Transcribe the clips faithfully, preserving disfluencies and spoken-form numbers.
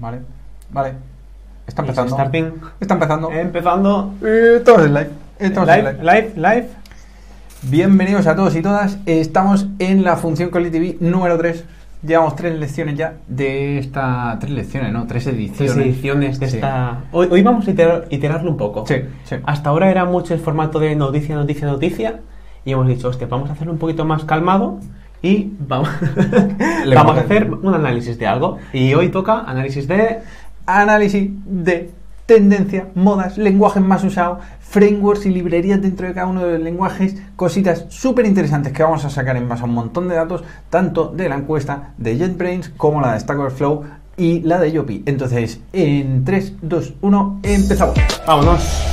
Vale, vale. Está empezando. Starting. Está empezando. Empezando. Eh, Estamos en live. Estamos live, en live. live, live. Bienvenidos a todos y todas. Estamos en la función Colli T V número tres. Llevamos tres lecciones ya de esta... Tres lecciones, ¿no? Tres ediciones. Tres ediciones de Sí. esta... Hoy, hoy vamos a iterar, iterarlo un poco. Sí, sí. Hasta ahora era mucho el formato de noticia, noticia, noticia. Y hemos dicho, hostia, vamos a hacerlo un poquito más calmado. Y vamos, vamos a hacer un análisis de algo. Y hoy toca análisis de... Análisis de tendencia, modas, lenguajes más usados, frameworks y librerías dentro de cada uno de los lenguajes, cositas súper interesantes que vamos a sacar en base a un montón de datos, tanto de la encuesta de JetBrains como la de Stack Overflow y la de Yopi. Entonces, en tres, dos, uno, empezamos. Vámonos.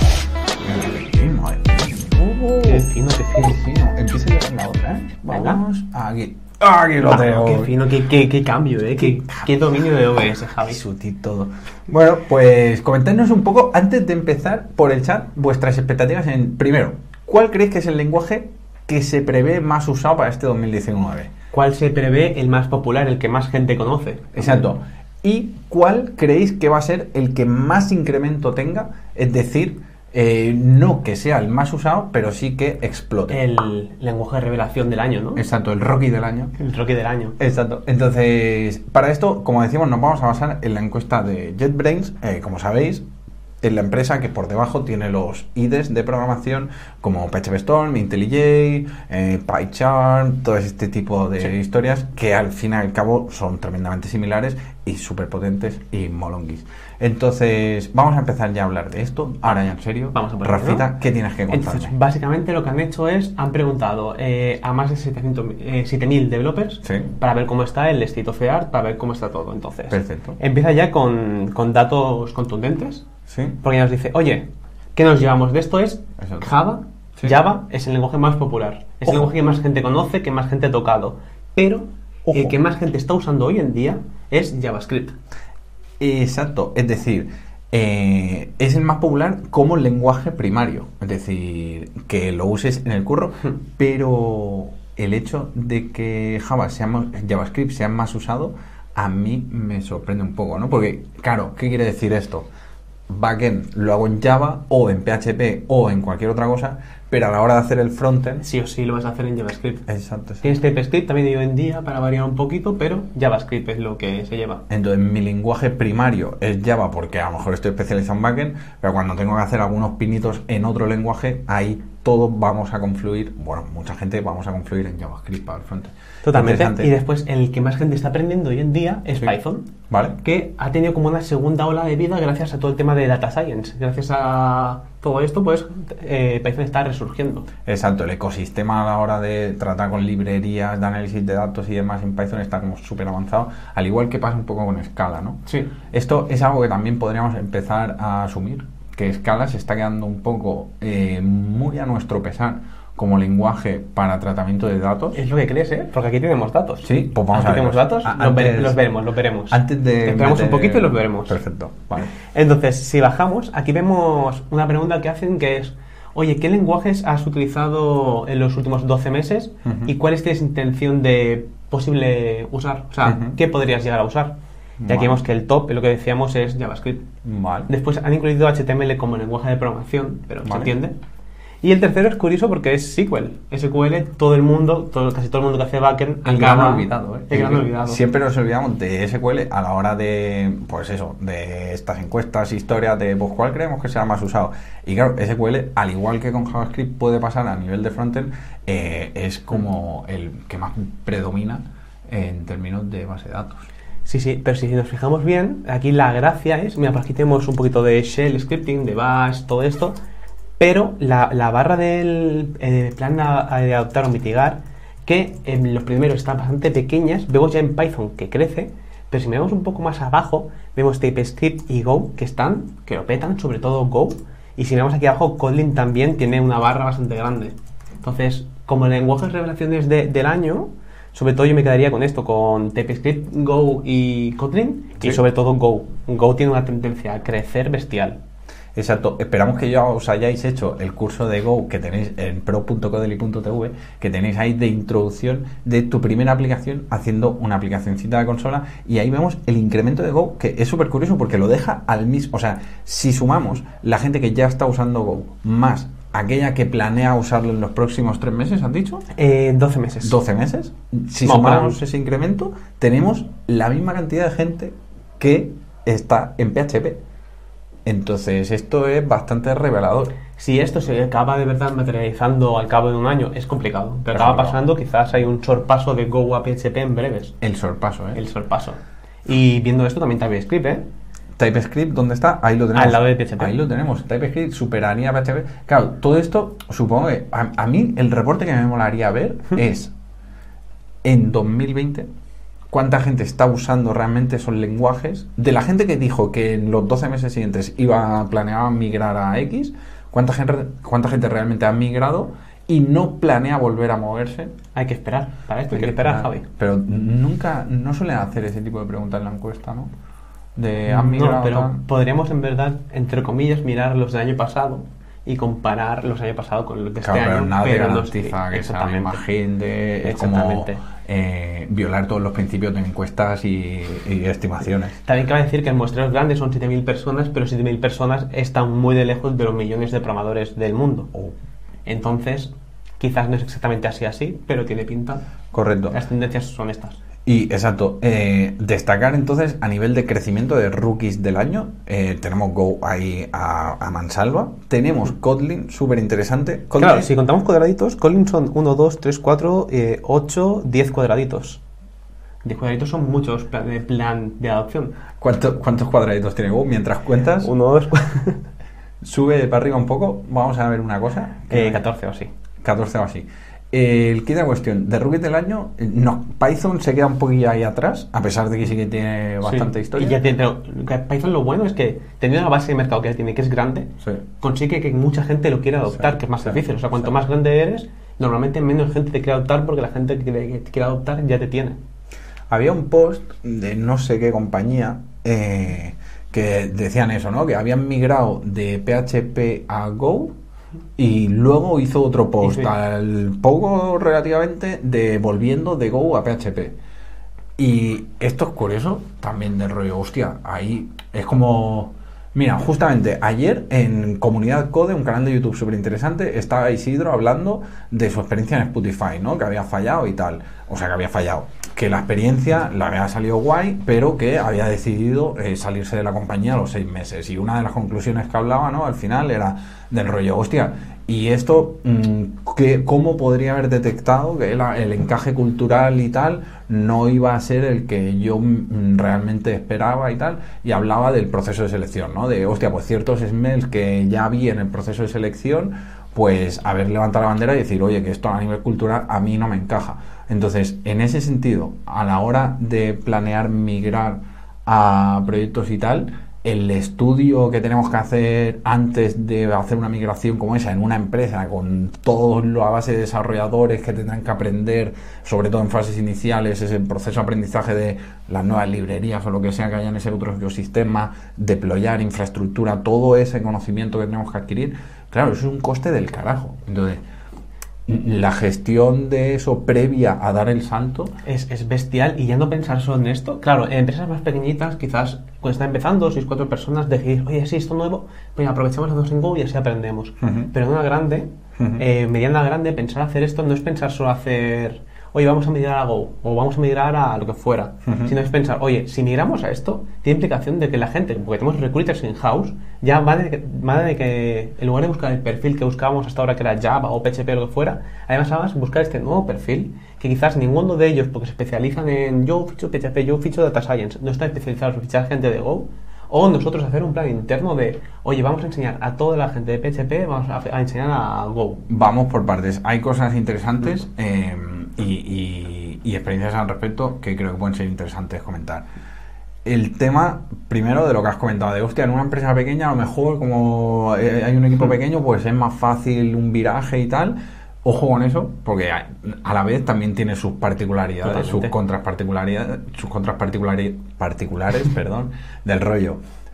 Madre mía. Qué fino, qué fino. Qué fino. Empieza a llegar la otra, ¿eh? Venga. Vamos aquí. Aquí lo Ah, tengo. qué fino, qué, qué, qué cambio, eh. Qué, qué dominio de O B S, Javi. Sutil todo. Bueno, pues comentadnos un poco, antes de empezar por el chat, vuestras expectativas en, primero, ¿cuál creéis que es el lenguaje que se prevé más usado para este dos mil diecinueve? ¿Cuál se prevé el más popular, el que más gente conoce? Exacto. ¿Y cuál creéis que va a ser el que más incremento tenga? Es decir, eh, no que sea el más usado, pero sí que explote. El lenguaje de revelación del año, ¿no? Exacto, el Rocky del año. El Rocky del año. Exacto. Entonces, para esto, como decimos, nos vamos a basar en la encuesta de JetBrains. Eh, como sabéis, es la empresa que por debajo tiene los I D Es de programación como PHPStorm, IntelliJ, eh, PyCharm, todo este tipo de Sí. historias que al fin y al cabo son tremendamente similares y súper potentes y molonguis. Entonces, vamos a empezar ya a hablar de esto. Ahora ya en serio. Vamos a ponerlo, Rafita, ¿no? ¿qué tienes que contarme? Entonces, básicamente lo que han hecho es, han preguntado eh, a más de setecientos, eh, siete mil developers Sí. para ver cómo está el state of the art, para ver cómo está todo. Entonces, Perfecto. empieza ya con, con datos contundentes, Sí. porque nos dice, oye, ¿qué nos llevamos de esto? Es Exacto. Java, Sí. Java es el lenguaje más popular, es Ojo. el lenguaje que más gente conoce, que más gente ha tocado, pero Ojo. el que más gente está usando hoy en día es JavaScript. Exacto, es decir, eh, es el más popular como lenguaje primario, es decir, que lo uses en el curro, pero el hecho de que Java sea más- JavaScript sea más usado, a mí me sorprende un poco, ¿no? Porque, claro, ¿qué quiere decir esto? Backend lo hago en Java o en P H P o en cualquier otra cosa, pero a la hora de hacer el frontend... Sí o sí lo vas a hacer en JavaScript. Exacto, sí. Tienes TypeScript también hoy en día para variar un poquito, pero JavaScript es lo que se lleva. Entonces mi lenguaje primario es Java porque a lo mejor estoy especializado en backend, pero cuando tengo que hacer algunos pinitos en otro lenguaje, ahí todos vamos a confluir, bueno, mucha gente vamos a confluir en JavaScript para el frontend. Totalmente. Interesante. Y después el que más gente está aprendiendo hoy en día es Sí. Python, Vale. que ha tenido como una segunda ola de vida gracias a todo el tema de Data Science. Gracias a todo esto, pues eh, Python está resurgiendo. Exacto, el ecosistema a la hora de tratar con librerías de análisis de datos y demás en Python está como súper avanzado, al igual que pasa un poco con Scala, ¿no? Sí. Esto es algo que también podríamos empezar a asumir, que Scala se está quedando un poco eh, muy a nuestro pesar como lenguaje para tratamiento de datos. Es lo que crees, ¿eh? Porque aquí tenemos datos. Sí, pues vamos aquí a tenemos verlos. datos, A- los, ve- antes- los veremos, los veremos. Antes de Esperamos meter- un poquito y los veremos. Perfecto, vale. Entonces, si bajamos, aquí vemos una pregunta que hacen que es, oye, ¿qué lenguajes has utilizado en los últimos doce meses Ujú. y cuáles tienes intención de posible usar? O sea, Ujú. ¿qué podrías llegar a usar? Ya Vale. que vemos que el top, lo que decíamos, es JavaScript. Vale. Después han incluido H T M L como lenguaje de programación, pero se Vale. entiende. Y el tercero es curioso porque es S Q L. S Q L, todo el mundo, todo, casi todo el mundo que hace backend, El gran acaba- olvidado, ¿eh? El gran olvidado. Siempre nos olvidamos de S Q L a la hora de, pues eso, de estas encuestas, historias de, pues, ¿cuál creemos que será más usado? Y claro, S Q L, al igual que con JavaScript puede pasar a nivel de frontend, eh, es como el que más predomina en términos de base de datos. Sí, sí, pero si nos fijamos bien, aquí la gracia es, mira, por aquí tenemos un poquito de shell scripting, de bash, todo esto, pero la, la barra del eh, plan a- a- de adoptar o mitigar, que en los primeros están bastante pequeñas, vemos ya en Python que crece, pero si miramos un poco más abajo, vemos TypeScript y Go que están, que lo petan, sobre todo Go, y si miramos aquí abajo, Kotlin también tiene una barra bastante grande. Entonces, como lenguajes revelaciones de- del año, sobre todo yo me quedaría con esto, con TypeScript, Go y Kotlin, Sí. y sobre todo Go. Go tiene una tendencia a crecer bestial. Exacto. Esperamos que ya os hayáis hecho el curso de Go que tenéis en pro punto codely punto t v, que tenéis ahí de introducción de tu primera aplicación haciendo una aplicacioncita de consola, y ahí vemos el incremento de Go, que es súper curioso porque lo deja al mismo... O sea, si sumamos la gente que ya está usando Go más aquella que planea usarlo en los próximos tres meses, ¿has dicho? Eh, doce meses. doce meses. Si No, sumamos para... ese incremento, tenemos la misma cantidad de gente que está en P H P. Entonces, esto es bastante revelador. Si esto se acaba de verdad materializando al cabo de un año, es complicado. Pero Es acaba complicado. pasando, quizás hay un sorpaso de Go a P H P en breves. El sorpaso, ¿eh? El sorpaso. Y viendo esto también TypeScript, ¿eh? TypeScript, ¿dónde está? Ahí lo tenemos. Al lado de P H P. Ahí lo tenemos. TypeScript superaría P H P. Claro, todo esto, supongo que... A, a mí, el reporte que me molaría ver es... En dos mil veinte... ¿Cuánta gente está usando realmente esos lenguajes? De la gente que dijo que en los doce meses siguientes iba planeaba migrar a X, ¿cuánta gente, cuánta gente realmente ha migrado y no planea volver a moverse? Hay que esperar. Para esto hay, hay que esperar, esperar, Javi. Pero nunca, no suelen hacer ese tipo de preguntas en la encuesta, ¿no? De ¿han migrado? No, pero tal? podríamos en verdad, entre comillas, mirar los del año pasado y comparar los del año pasado con los de este claro, año. pero nada pero te garantiza los, que sea la misma gente. Es como eh, violar todos los principios de encuestas y, y estimaciones. También cabe decir que en muestreos grandes son siete mil personas, pero siete mil personas están muy de lejos de los millones de programadores del mundo. Oh. Entonces, quizás no es exactamente así así, pero tiene pinta. Correcto. Las tendencias son estas. Y exacto, eh, destacar entonces a nivel de crecimiento de rookies del año, eh, tenemos Go ahí a, a mansalva, tenemos Kotlin, súper interesante. Kotlin, claro, si contamos cuadraditos, Kotlin son uno, dos, tres, cuatro, ocho, diez cuadraditos. diez cuadraditos son muchos plan de plan de adopción. ¿Cuánto, ¿Cuántos cuadraditos tiene Go? Mientras cuentas, uno, dos, sube para arriba un poco, vamos a ver una cosa. Eh, catorce o así. catorce o así. El kit de cuestión de rookie del año, no, Python se queda un poquillo ahí atrás, a pesar de que sí que tiene bastante sí. historia. Y ya tiene, pero Python lo bueno es que, teniendo una base de mercado que ya tiene, que es grande, sí. consigue que mucha gente lo quiera adoptar, sí, que es más sí, difícil. O sea, cuanto sí. más grande eres, normalmente menos gente te quiere adoptar porque la gente que te quiere adoptar ya te tiene. Había un post de no sé qué compañía eh, que decían eso, ¿no? Que habían migrado de P H P a Go. Y luego hizo otro post sí, sí. al poco relativamente de volviendo de Go a P H P. Y esto es curioso también del rollo, hostia, ahí es como... Mira, justamente ayer en Comunidad Code, un canal de YouTube súper interesante, estaba Isidro hablando de su experiencia en Spotify, ¿no? Que había fallado y tal. O sea, que había fallado. Que la experiencia le había salido guay, pero que había decidido eh, salirse de la compañía a los seis meses. Y una de las conclusiones que hablaba, ¿no? Al final era del rollo, hostia, y esto, ¿qué, ¿cómo podría haber detectado que el, el encaje cultural y tal no iba a ser el que yo realmente esperaba y tal? Y hablaba del proceso de selección, ¿no? De, hostia, pues ciertos smells que ya vi en el proceso de selección, pues haber levantado la bandera y decir, oye, que esto a nivel cultural a mí no me encaja. Entonces, en ese sentido, a la hora de planear migrar a proyectos y tal, el estudio que tenemos que hacer antes de hacer una migración como esa en una empresa con toda la base de desarrolladores que tendrán que aprender, sobre todo en fases iniciales, es el proceso de aprendizaje de las nuevas librerías o lo que sea que haya en ese otro ecosistema, deployar infraestructura, todo ese conocimiento que tenemos que adquirir, claro, eso es un coste del carajo. Entonces, la gestión de eso previa a dar el salto es, es bestial. Y ya no pensar solo en esto, claro, en empresas más pequeñitas quizás cuando están empezando, seis, cuatro personas, decidir, oye, sí, esto nuevo, pues aprovechamos los dos en Go y así aprendemos. Uh-huh. Pero en una grande, uh-huh. eh, mediana grande, pensar hacer esto no es pensar solo hacer, oye, vamos a migrar a Go o vamos a migrar a lo que fuera, uh-huh. sino es pensar, oye, si migramos a esto, tiene implicación de que la gente, porque tenemos recruiters in-house, ya va de, va de que en lugar de buscar el perfil que buscábamos hasta ahora, que era Java o P H P o lo que fuera, además vamos a buscar este nuevo perfil que quizás ninguno de ellos, porque se especializan en yo ficho P H P, yo ficho Data Science, no está especializado en fichar gente de Go, o nosotros hacer un plan interno de, oye, vamos a enseñar a toda la gente de P H P, vamos a, a enseñar a Go. Vamos por partes. Hay cosas interesantes eh, y, y, y experiencias al respecto que creo que pueden ser interesantes comentar. El tema, primero, de lo que has comentado, de, hostia, en una empresa pequeña a lo mejor como hay un equipo pequeño, pues es más fácil un viraje y tal. Ojo con eso, porque a la vez también tiene sus particularidades, Totalmente. sus contras particularidades, sus contras particulari- particulares, perdón, del rollo.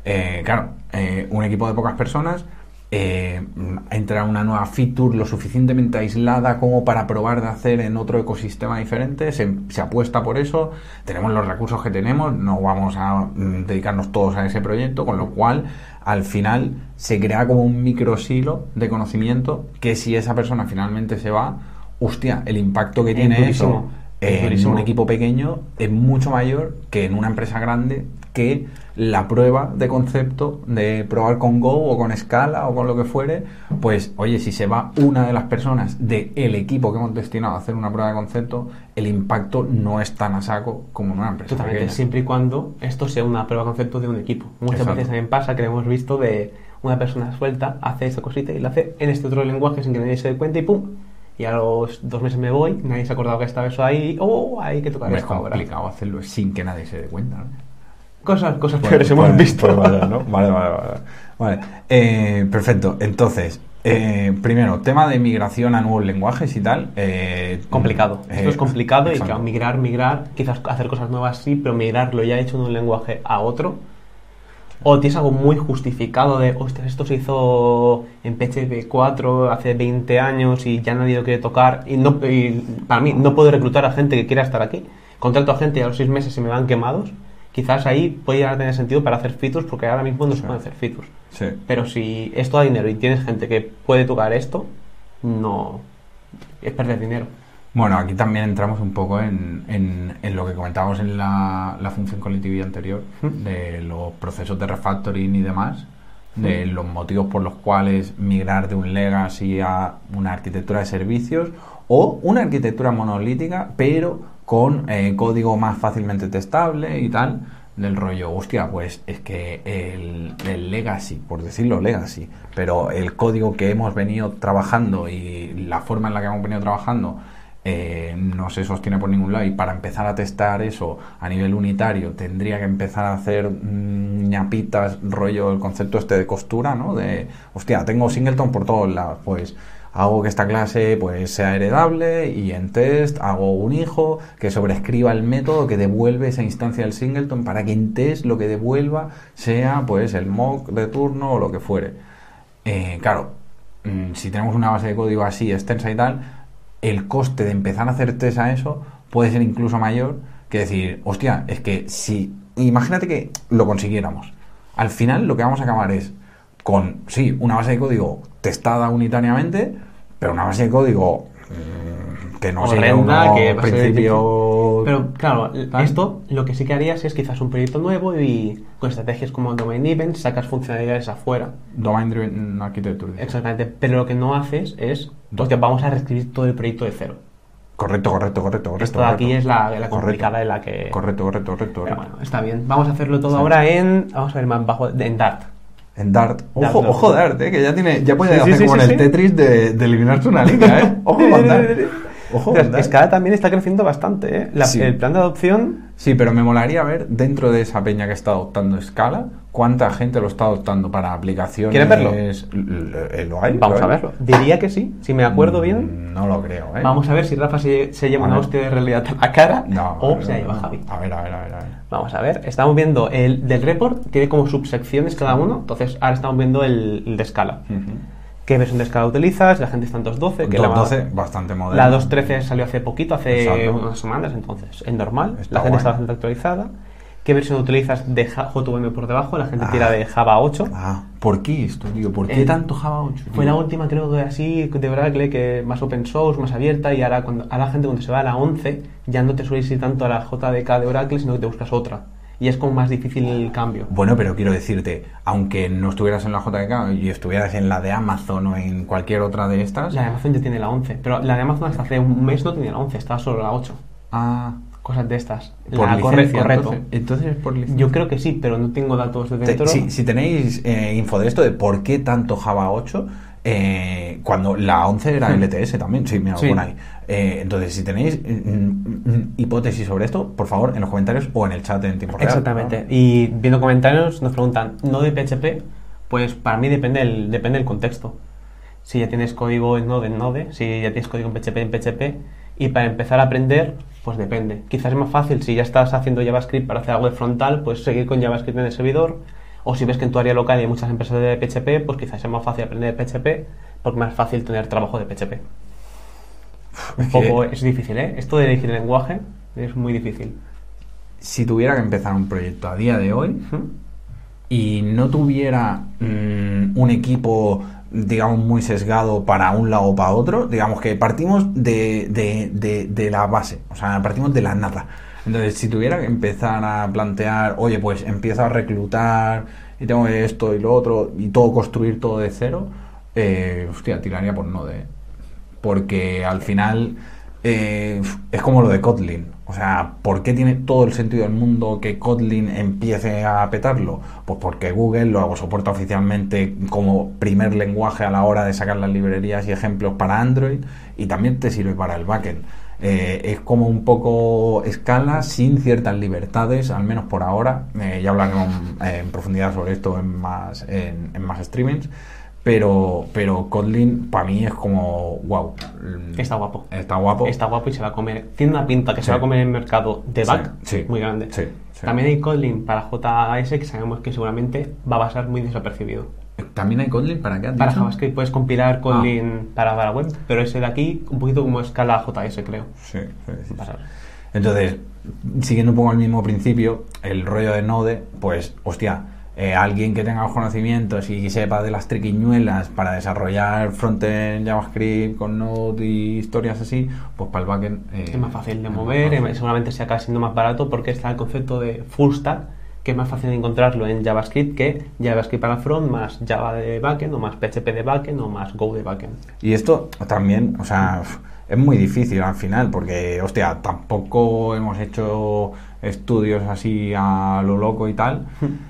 Eh, claro, eh, un equipo de pocas personas, eh, entra una nueva feature lo suficientemente aislada como para probar de hacer en otro ecosistema diferente, se, se apuesta por eso, tenemos los recursos que tenemos, no vamos a mm, dedicarnos todos a ese proyecto, con lo cual al final se crea como un microsilo de conocimiento que si esa persona finalmente se va, hostia, el impacto que Es tiene durísimo. eso Es en durísimo. un equipo pequeño es mucho mayor que en una empresa grande, que la prueba de concepto de probar con Go o con Scala o con lo que fuere, pues oye, si se va una de las personas del equipo que hemos destinado a hacer una prueba de concepto, el impacto no es tan a saco como en una empresa Totalmente, pequeña. siempre y cuando esto sea una prueba de concepto de un equipo. Muchas Exacto. veces también pasa que lo hemos visto de una persona suelta, hace esa cosita y la hace en este otro lenguaje sin que nadie se dé cuenta y ¡pum! Y a los dos meses me voy, nadie se ha acordado que estaba eso ahí, ¡oh! Hay que tocar Hombre, es esto ahora. complicado hacerlo sin que nadie se dé cuenta, ¿no? Cosas, cosas Bueno, peores hemos pues- visto. pues vale, ¿no? Vale, vale, vale. Vale. Eh, perfecto. Entonces, eh, primero, tema de migración a nuevos lenguajes y tal. eh, Complicado. eh, Esto es complicado y exacto. claro, migrar, migrar, quizás hacer cosas nuevas sí, pero migrarlo ya hecho de un lenguaje a otro. O tienes algo muy justificado de, ostras, esto se hizo en P H P cuatro hace veinte años y ya nadie lo quiere tocar. Y, no, y para mí, no puedo reclutar a gente que quiera estar aquí. Contrato a gente y a los seis meses se me van quemados. Quizás ahí puede llegar a tener sentido para hacer features, porque ahora mismo no se Sí. pueden hacer features. Sí. Pero si esto da dinero y tienes gente que puede tocar esto, no es perder dinero. Bueno, aquí también entramos un poco en, en, en lo que comentábamos en la, la función colectividad anterior, de los procesos de refactoring y demás, de los motivos por los cuales migrar de un legacy a una arquitectura de servicios o una arquitectura monolítica, pero con eh, código más fácilmente testable y tal, del rollo, hostia, pues es que el, el legacy, por decirlo legacy, pero el código que hemos venido trabajando y la forma en la que hemos venido trabajando eh, no se sostiene por ningún lado, y para empezar a testar eso a nivel unitario tendría que empezar a hacer mm, ñapitas, rollo el concepto este de costura, ¿no? De, hostia, tengo singleton por todos lados, pues hago que esta clase pues sea heredable y en test hago un hijo que sobrescriba el método que devuelve esa instancia del singleton para que en test lo que devuelva sea pues el mock de turno o lo que fuere. Eh, claro, mm, si tenemos una base de código así extensa y tal, el coste de empezar a hacer test a eso puede ser incluso mayor que decir, hostia, es que si, imagínate que lo consiguiéramos, al final lo que vamos a acabar es con, sí, una base de código testada unitariamente, pero una base de código mmm, que no sigue Horrenda, unos que va a ser principios... Pero claro, ¿Vale? esto lo que sí que harías es quizás un proyecto nuevo y con estrategias como Domain Event sacas funcionalidades afuera. Domain Driven Architecture. dice. Exactamente, pero lo que no haces es, hostia, vamos a reescribir todo el proyecto de cero. Correcto, correcto, correcto, correcto. Esto de aquí correcto. es la, la Correcto. complicada en la que... Correcto, correcto, correcto. Pero correcto. bueno, está bien. Vamos a hacerlo todo Sí. ahora en... Vamos a ver más bajo, en Dart. En Dart. Ojo, Dart, ojo Dart. Dart, eh, que ya tiene, ya puede Sí, sí, hacer sí, como sí, en el sí. Tetris de, de eliminarse una línea, eh. Ojo con Dart. Ojo con Ostras, Dart. Scala también está creciendo bastante, ¿eh? La- Sí. El plan de adopción... Sí, pero me molaría ver dentro de esa peña que está adoptando Scala, cuánta gente lo está adoptando para aplicaciones. ¿Quieres verlo? L- l- ¿Lo hay? Vamos ¿Lo a hay? verlo. Diría que sí, si me acuerdo bien. Mm, No lo creo, ¿eh? Vamos a ver si Rafa se, se lleva A una ver. hostia de realidad a la cara No, o no, se la no, lleva no. Javi. A ver, a ver, a ver, a ver. Vamos a ver, estamos viendo el del report, tiene como subsecciones cada uno, entonces ahora estamos viendo el, el de Scala. Ujú. ¿Qué versión de Scala utilizas? La gente está en dos punto doce, que la, dos punto doce, bastante moderno. la dos punto trece salió hace poquito, hace Exacto. unas semanas, entonces es normal, Está la gente guay. está bastante actualizada. ¿Qué versión utilizas de Ja- J V M por debajo? La gente Ah. tira de Java ocho. Ah, ¿por qué esto, tío? ¿Por qué Eh, tanto Java ocho? Fue tío? la última, creo que así, de Oracle, que más open source, más abierta, y ahora, cuando, ahora la gente cuando se va a la once ya no te suele ir tanto a la J D K de Oracle, sino que te buscas otra. Y es como más difícil el cambio. Bueno, pero quiero decirte, aunque no estuvieras en la J D K y estuvieras en la de Amazon o en cualquier otra de estas... La de Amazon ya tiene la once, pero la de Amazon hasta hace un mes no tenía la once, estaba solo la ocho. Ah, Cosas de estas. por La corre- licencia, correcto. entonces. Entonces es por licencia. Yo creo que sí, pero no tengo datos de Te- dentro. si, si tenéis eh, info de esto, de por qué tanto Java ocho, eh, cuando la once era L T S también, sí, mira, Sí. por ahí. Eh, entonces, si tenéis mm, mm, hipótesis sobre esto, por favor, en los comentarios o en el chat en tiempo real. Exactamente. ¿no? Y viendo comentarios nos preguntan, ¿no de P H P? Pues para mí depende del, depende del contexto. Si ya tienes código en Node, en Node. Si ya tienes código en P H P, en P H P. Y para empezar a aprender, pues depende. Quizás es más fácil si ya estás haciendo JavaScript para hacer algo de frontal, pues seguir con JavaScript en el servidor. O si ves que en tu área local hay muchas empresas de P H P, pues quizás sea más fácil aprender P H P, porque es más fácil tener trabajo de P H P. Un Es poco, que- es difícil, ¿eh? Esto de elegir el lenguaje es muy difícil. Si tuviera que empezar un proyecto a día de hoy Ujú. y no tuviera mm, un equipo, digamos, muy sesgado para un lado o para otro, digamos que partimos de, de, de, de la base, o sea, partimos de la nada. Entonces, si tuviera que empezar a plantear, oye, pues empiezo a reclutar y tengo esto y lo otro y todo construir todo de cero, eh, hostia, tiraría por Node. Porque al final eh, es como lo de Kotlin. O sea, ¿por qué tiene todo el sentido del mundo que Kotlin empiece a petarlo? Pues porque Google lo soporta oficialmente como primer lenguaje a la hora de sacar las librerías y ejemplos para Android, y también te sirve para el backend. Eh, es como un poco Scala sin ciertas libertades, al menos por ahora. Eh, ya hablaremos eh, en profundidad sobre esto en más, en, en más streamings. Pero, pero Kotlin para mí es como wow. Está guapo. Está guapo. Está guapo y se va a comer. Tiene una pinta que Sí. se va a comer en el mercado de Sí, back sí, muy grande. sí, sí. También hay Kotlin para J S que sabemos que seguramente va a pasar muy desapercibido. También hay Kotlin para qué has Para dicho? JavaScript puedes compilar Kotlin para, para web, pero ese de aquí un poquito como escala J S, creo. Sí, sí, sí, Pasar. sí. Entonces, siguiendo un poco el mismo principio, el rollo de Node, pues, hostia, eh, alguien que tenga los conocimientos y sepa de las triquiñuelas para desarrollar frontend JavaScript con Node y historias así, pues para el backend eh, Es más fácil de es más mover, fácil. eh, seguramente se acaba siendo más barato porque está el concepto de full stack, que es más fácil de encontrarlo en JavaScript que JavaScript para front, más Java de backend, o más P H P de backend, o más Go de backend. Y esto también, o sea, es muy difícil al final, porque, hostia, tampoco hemos hecho estudios así a lo loco y tal.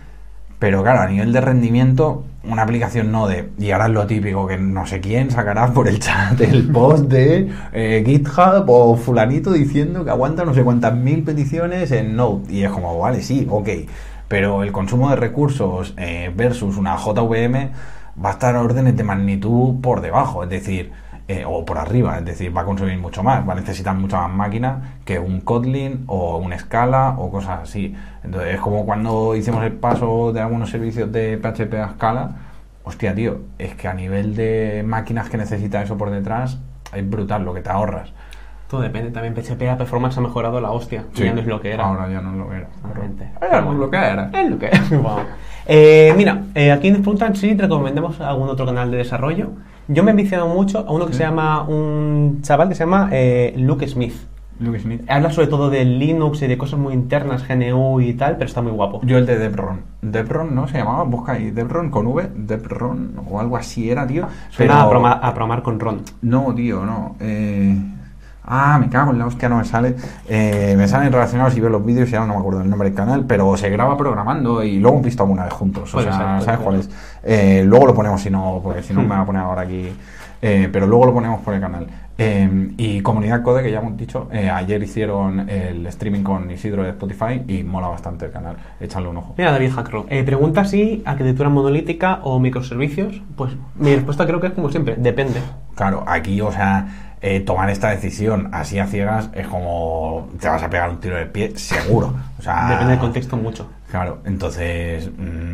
Pero claro, a nivel de rendimiento, una aplicación Node, y ahora es lo típico, que no sé quién sacará por el chat el post de eh, GitHub o fulanito diciendo que aguanta no sé cuántas mil peticiones en Node. Y es como, vale, sí, ok, pero el consumo de recursos eh, versus una J V M va a estar a órdenes de magnitud por debajo, es decir, eh, o por arriba, es decir, va a consumir mucho más, va a necesitar mucha más máquina que un Kotlin o un Scala o cosas así. Entonces es como cuando hicimos el paso de algunos servicios de P H P a Scala, hostia, tío, es que a nivel de máquinas que necesita eso por detrás, es brutal lo que te ahorras. Todo depende, también P H P la performance ha mejorado la hostia, Sí, ya no es lo que era. Ahora ya no es lo que era. Realmente. Era lo que era. Es lo que es. Wow. Eh, mira, eh, aquí nos preguntan si recomendamos algún otro canal de desarrollo. Yo me he viciado mucho a uno que Sí. se llama, un chaval que se llama eh, Luke Smith. Luke Smith. Habla sobre todo de Linux y de cosas muy internas, G N U y tal, pero está muy guapo. Yo el de Debron. Debron, ¿no? Se llamaba, busca ahí, Debron con V, Debron o algo así era, tío. Suena a, proma- a programar con Ron. No, tío, no. Eh... Ah, me cago en la hostia, no me sale. Eh, me salen relacionados y veo los vídeos y ahora no me acuerdo el nombre del canal, pero se graba programando y luego hemos visto alguna vez juntos. O Puede sea, ser, puede ¿sabes ser. cuál es? Eh, luego lo ponemos si no, porque si no Hmm. me va a poner ahora aquí. Eh, pero luego lo ponemos por el canal. Eh, y Comunidad Code, que ya hemos dicho, eh, ayer hicieron el streaming con Isidro de Spotify y mola bastante el canal. Échale un ojo. Mira, David Hackro, eh, pregunta si arquitectura monolítica o microservicios. Pues mi respuesta creo que es como siempre, depende. Claro, aquí, o sea, eh, tomar esta decisión así a ciegas es como te vas a pegar un tiro de pie, seguro. O sea, Depende del contexto mucho. Claro, entonces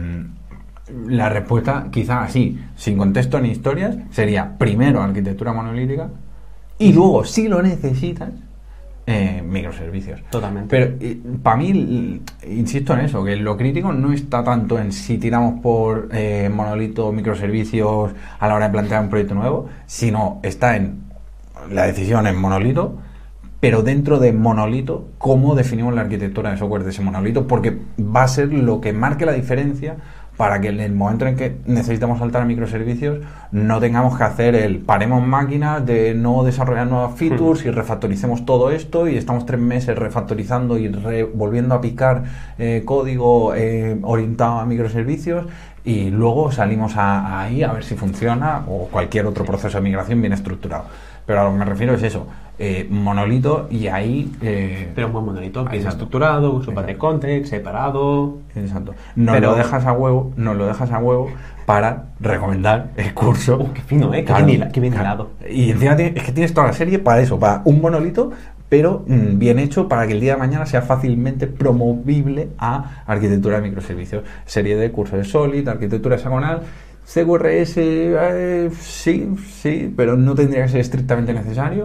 mmm, la respuesta, quizá así, sin contexto ni historias, sería primero arquitectura monolítica y luego, si lo necesitas, eh, microservicios. Totalmente. Pero para mí, l- insisto en eso, que lo crítico no está tanto en si tiramos por eh, monolito o microservicios a la hora de plantear un proyecto nuevo, sino está en la decisión en monolito, pero dentro de monolito, cómo definimos la arquitectura de software de ese monolito, porque va a ser lo que marque la diferencia para que en el momento en que necesitamos saltar a microservicios no tengamos que hacer el paremos máquinas de no desarrollar nuevas features y refactoricemos todo esto y estamos tres meses refactorizando y re- volviendo a picar eh, código eh, orientado a microservicios y luego salimos a, ahí a ver si funciona o cualquier otro proceso de migración bien estructurado. Pero a lo que me refiero es eso, eh, monolito y ahí... eh, Pero un buen monolito, bien Exacto. estructurado, uso Exacto. de context, separado. Exacto. Nos Pero- lo dejas a huevo, nos lo dejas a huevo para recomendar el curso. Uh, qué fino, ¿eh? Qué Claro, bien hila- qué bien claro. hilado. Y encima tiene- es que tienes toda la serie para eso, para un monolito, pero mm, bien hecho para que el día de mañana sea fácilmente promovible a arquitectura de microservicios. Serie de cursos de Solid, arquitectura hexagonal, C Q R S, eh, sí, sí, pero no tendría que ser estrictamente necesario.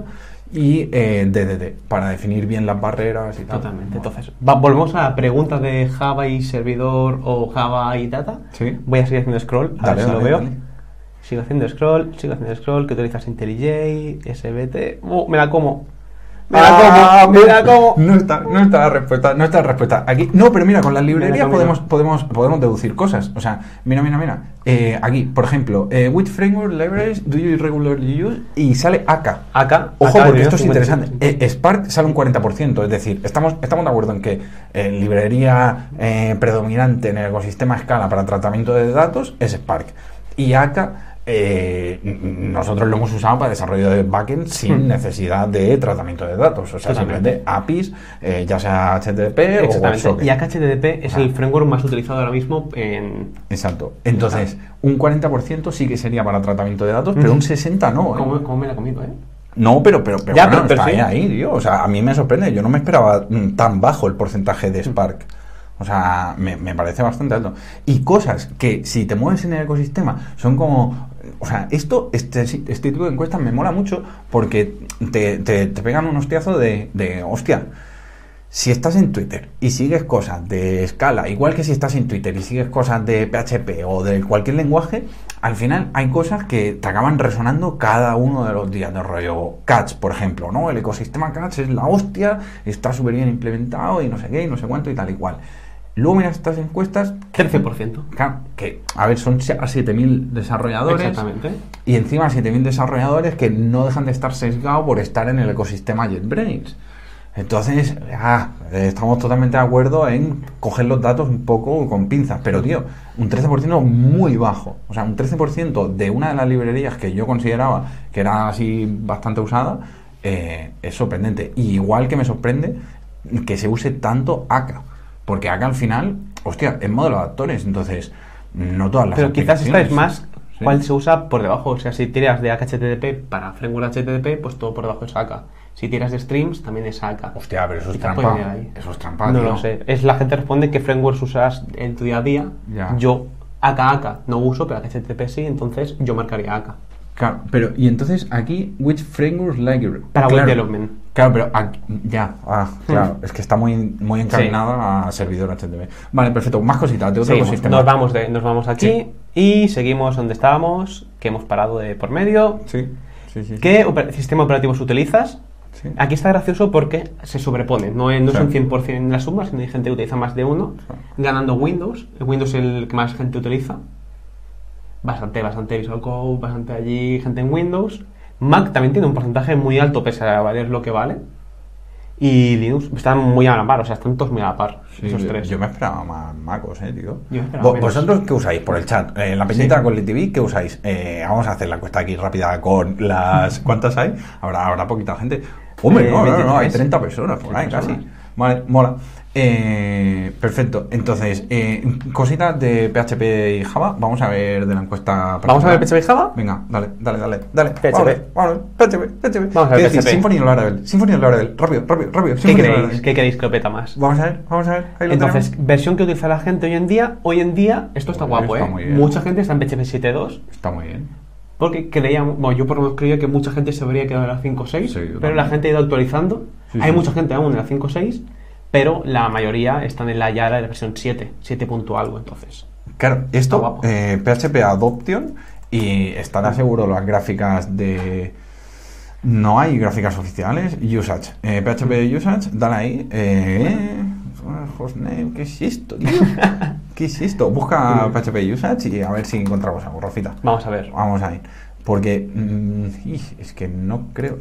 Y eh, D D D, para definir bien las barreras y tal. Totalmente. Entonces, va, volvemos a la pregunta de Java y servidor o Java y data. Sí. Voy a seguir haciendo scroll, a Dale, ver si dale, lo veo. dale. Sigo haciendo scroll, sigo haciendo scroll. ¿Qué utilizas? IntelliJ, S B T. Uh, me la como. Me la Ah, como, me la como. No está, no está la respuesta, no está la respuesta. Aquí, no, pero mira, con las librerías Mira, podemos, podemos, podemos deducir cosas. O sea, mira, mira, mira. Eh, aquí, por ejemplo, eh, which framework libraries do you regularly use? Y sale A K. Acá. Ojo, acá porque de esto es cincuenta y interesante. siete. Eh, Spark sale un cuarenta por ciento, es decir, estamos, estamos de acuerdo en que eh, librería eh, predominante en el ecosistema Scala para tratamiento de datos es Spark. Y A K, eh, nosotros lo hemos usado para desarrollo de backend sin necesidad de tratamiento de datos. O sea, Totalmente. simplemente A P Is, eh, ya sea H T T P o Exactamente. WebSocket. Y H T T P es Ah. el framework más utilizado ahora mismo en... Exacto. Entonces, un cuarenta por ciento sí que sería para tratamiento de datos, pero un sesenta por ciento no. ¿eh? ¿Cómo, cómo me la he comido, eh? No, pero, pero, pero, Ya, bueno, pero- pero está sí. ahí, tío. O sea, a mí me sorprende. Yo no me esperaba mm, tan bajo el porcentaje de Spark. O sea, me, me parece bastante alto. Y cosas que, si te mueves en el ecosistema, son como... O sea, esto, este, este tipo de encuestas me mola mucho porque te, te, te pegan un hostiazo de, de, hostia, si estás en Twitter y sigues cosas de Scala, igual que si estás en Twitter y sigues cosas de P H P o de cualquier lenguaje, al final hay cosas que te acaban resonando cada uno de los días de rollo. Catch, por ejemplo, ¿no? El ecosistema Catch es la hostia, está súper bien implementado y no sé qué, y no sé cuánto y tal y cual. Luego miras estas encuestas, trece por ciento. claro, que, a ver, son a siete mil desarrolladores. Exactamente. Y encima siete mil desarrolladores que no dejan de estar sesgados por estar en el ecosistema JetBrains. Entonces, ah, eh, estamos totalmente de acuerdo en coger los datos un poco con pinzas. Pero, tío, un trece por ciento muy bajo. O sea, un trece por ciento de una de las librerías que yo consideraba que era así bastante usada, eh, es sorprendente. Y igual que me sorprende que se use tanto A K. Porque A K al final, hostia, es modelo de actores. Entonces, no todas las Pero quizás esta es aplicaciones- más Sí. cuál se usa por debajo. O sea, si tiras de H T T P para framework H T T P, pues todo por debajo es A K. Si tiras de streams, también es A K. Hostia, pero eso es Quizás trampa. puede ir ahí. Eso es trampa, No tío. lo sé. Es la gente responde qué frameworks usas en tu día a día. Ya. Yo A K A K no uso, pero H T T P sí, entonces yo marcaría A K. Claro, pero y entonces aquí, which frameworks library? Para claro, web development. Claro, pero aquí- ya, ah, claro, es que está muy, muy encaminada a servidor H T T P. Vale, perfecto, más cositas de otro Seguimos. ecosistema. Nos vamos, de, nos vamos aquí Sí. y seguimos donde estábamos, que hemos parado de por medio. Sí, sí, sí. ¿Qué oper- sistema operativo utilizas? Sí. Aquí está gracioso porque se sobreponen, no, es- no Sí. son cien por ciento la suma, sino hay gente que utiliza más de uno, Sí. ganando Windows. El Windows es el que más gente utiliza. Bastante, bastante Visual Code, bastante allí gente en Windows. Mac también tiene un porcentaje muy alto, pese a valer lo que vale. Y Linux están muy a la par, o sea, están todos muy a la par, Sí, esos yo- tres. Yo me esperaba más macos, eh, tío. Yo me esperaba Vo- menos. ¿Vosotros qué usáis por el chat? Eh, en la peñita Sí. con el T V, ¿qué usáis? Eh, vamos a hacer la encuesta aquí rápida con las... ¿Cuántas hay? Habrá, habrá poquita gente. Hombre, Eh, no, no, no, hay veintitrés. treinta personas por ahí, treinta casi. personas. Vale, mola. Eh, perfecto. Entonces, eh, cositas de P H P y Java. Vamos a ver de la encuesta. ¿Vamos a ver P H P y Java? Venga, dale, dale, dale. dale. P H P. Vamos a ver, vamos a ver. P H P, P H P. Vamos a ver ¿Qué decir? P H P. Symfony o Laravel. Symfony o Laravel. Rápido, rápido, rápido. ¿Qué Symfony o queréis? Laravel. ¿Qué queréis que lo peta más? Vamos a ver, vamos a ver. Ahí lo Entonces, tenemos. versión que utiliza la gente hoy en día. Hoy en día, esto está Joder, guapo, está ¿eh? muy bien. Mucha gente está en P H P siete punto dos. Está muy bien. Porque creíamos, bueno, yo por lo menos creía que mucha gente se habría quedado en la cinco punto seis, Sí, yo pero también. la gente ha ido actualizando. Sí, Hay sí, mucha sí. gente aún en la cinco punto seis, pero la mayoría están en la ya la versión siete, siete punto algo, entonces. Claro, Está esto, guapo. eh, P H P Adoption, y estará seguro las gráficas de... No hay gráficas oficiales. Usage. Eh, P H P Usage, dale ahí. Eh, hostname, ¿qué es esto, tío? ¿Qué es esto? Busca P H P Usage y a ver si encontramos algo, Rafita. Vamos a ver. Vamos a ir. Porque mm, ij, es que no creo...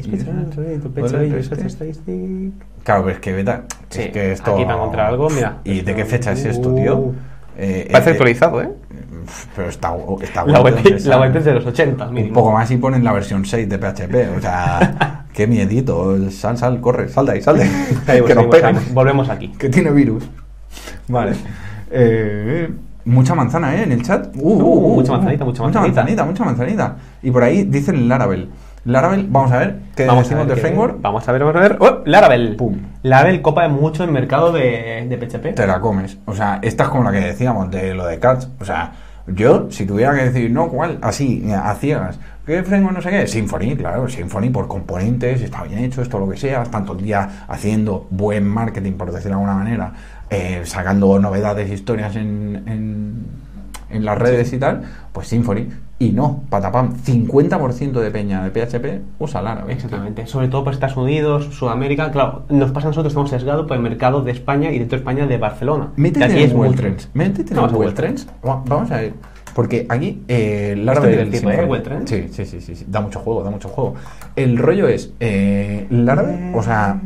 Claro, pero es que beta... Sí, es que esto... aquí para encontrar algo, mira. ¿Y de qué fecha es esto, tío? Uh. Eh, Parece eh, actualizado, ¿eh? Pero está, está La bueno, web, entonces, la web ¿sabes? es de los ochenta, Un mínimo. poco más y ponen la versión seis de P H P. O sea, qué miedito. Sal, sal, corre, sal de ahí, sal de ahí. Seguimos, que nos seguimos, pegan. seguimos. Volvemos aquí. Que tiene virus. Vale. Eh, mucha manzana, ¿eh? En el chat. Uh, Uh, mucha manzanita, mucha Mucha manzanita. manzanita, mucha manzanita. Y por ahí dicen Laravel. Laravel, vamos a ver qué Vamos a decimos ver de qué- framework. Vamos a ver, vamos a ver. ¡Oh! Laravel. Pum. Laravel copa mucho el mercado de, de P H P. Te la comes. O sea, esta es como la que decíamos de lo de Cats. O sea, yo, si tuviera que decir, no, ¿cuál? Así, a ciegas. ¿Qué framework no sé qué? Symfony, claro. Symfony por componentes, está bien hecho, esto lo que sea. Están todo el día haciendo buen marketing, por decirlo de alguna manera. Eh, sacando novedades, historias en, en, en las redes y tal. Pues Symfony. Y no, patapam, cincuenta por ciento de peña de P H P usa Laravel. Exactamente, sobre todo por Estados Unidos, Sudamérica. Claro, nos pasa a nosotros, estamos sesgados por el mercado de España y dentro de España de Barcelona. Métete Que aquí en es muy- Google Trends. Métete en Vamos a Google Google Trends. Va- Vamos a ver. Porque aquí eh, Esto es Laravel... divertido, ¿eh? Symfony- Google Trends. Sí, sí, sí, sí, sí. Da mucho juego, da mucho juego. El rollo es... Eh, Laravel, o sea...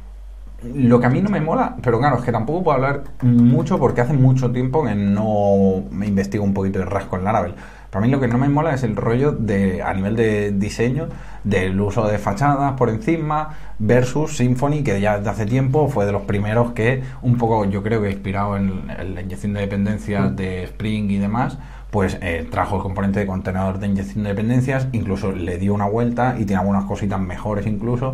Lo que a mí no me mola, pero claro, es que tampoco puedo hablar mucho porque hace mucho tiempo que no me investigo un poquito de rasco en Laravel. Para mí lo que no me mola es el rollo de, a nivel de diseño, del uso de fachadas por encima versus Symfony, que ya desde hace tiempo fue de los primeros que, un poco yo creo que inspirado en, en la inyección de dependencias de Spring y demás, pues eh, trajo el componente de contenedor de inyección de dependencias, incluso le dio una vuelta y tiene algunas cositas mejores incluso.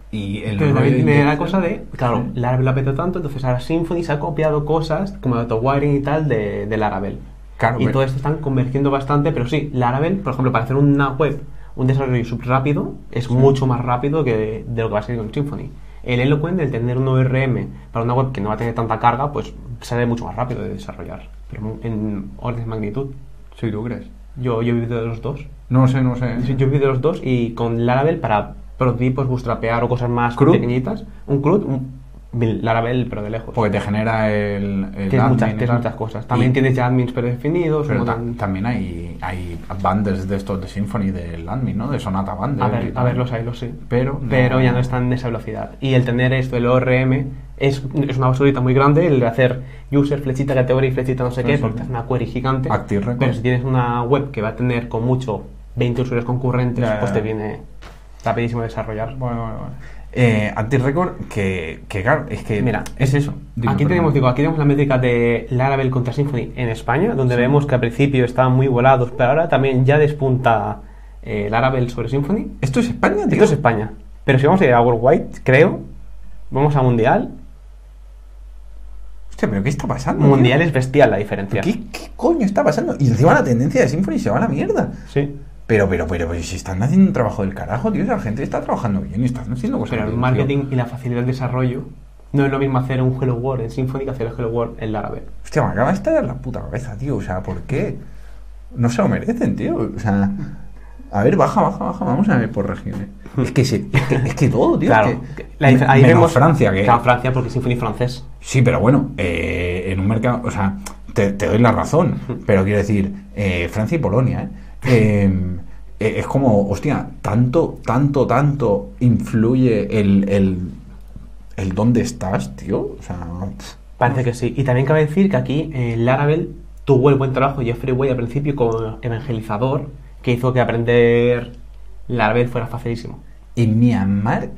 Y el Pero rollo también de tiene la inyección- cosa de, claro, Laravel lo ha petado tanto, entonces ahora Symfony se ha copiado cosas como el autowiring y tal de, de Laravel. Claro, y pero- todo esto están convergiendo bastante, pero sí, Laravel, por ejemplo, para hacer una web, un desarrollo súper rápido, es mucho más rápido que de lo que va a ser con Symfony. El Eloquent, el tener un O R M para una web que no va a tener tanta carga, pues sale mucho más rápido de desarrollar. Pero en orden de magnitud. Sí, ¿tú crees? Yo, yo he vivido de los dos. No sé, no sé. Yo he vivido de los dos y con Laravel para prototipos, bootstrapear o cosas más ¿CRUD? pequeñitas, un CRUD, un Laravel, pero de lejos. Porque te genera el, el Tienes admin muchas, y tienes tal. muchas cosas. También Y- tienes ya admins predefinidos. Pero un ta- montón- también hay, hay bundles de estos de Symfony del admin, ¿no? De Sonata Bundle. A y ver, a tal. ver, los hay, los sí. Pero, Pero ya no están en esa velocidad. Y el tener esto, el O R M, es, es una basurita muy grande. El de hacer user, flechita, categoría y flechita no sé Sí, qué, sí. porque es una query gigante. Active Record. Pero si tienes una web que va a tener con mucho veinte usuarios concurrentes, Ya, ya, pues ya. te viene rapidísimo desarrollar. Bueno, bueno, bueno. Eh, Active Record, que, que claro, es que... Mira, es eso. Dime, Aquí perdón. tenemos, digo, aquí tenemos la métrica de Laravel contra Symfony en España, donde Sí. vemos que al principio estaban muy volados, pero ahora también ya despunta eh, Laravel sobre Symfony. ¿Esto es España, tío? Esto es España. Pero si vamos a ir a Worldwide, creo, vamos a Mundial. Hostia, ¿pero qué está pasando? Mundial tío? es bestial la diferencia. ¿Qué, ¿Qué coño está pasando? Y encima la tendencia de Symfony se va a la mierda. Sí. Pero, pero, pero, pero si están haciendo un trabajo del carajo, tío, la gente está trabajando bien y están haciendo cosas Pero el bien, marketing tío. y la facilidad de desarrollo no es lo mismo hacer un Hello World en Symfony que hacer el Hello World en Laravel. Hostia, me acaba de estallar la puta cabeza, tío. O sea, ¿por qué? No se lo merecen, tío. O sea, a ver, baja, baja, baja. Vamos a ver por regiones. Es que, se, es, que es que todo, tío. Claro, es que, la dif- ahí menos vemos Francia, que... Claro, Francia porque Symfony es francés. Sí, pero bueno, eh, en un mercado... O sea, te, te doy la razón. Pero quiero decir, eh, Francia y Polonia, ¿eh? Eh, eh, es como, hostia, tanto, tanto, tanto influye el, el, el dónde estás, tío. O sea... pff. Parece que sí. Y también cabe decir que aquí eh, Laravel tuvo el buen trabajo Jeffrey Way al principio como evangelizador que hizo que aprender Laravel fuera facilísimo. En Myanmar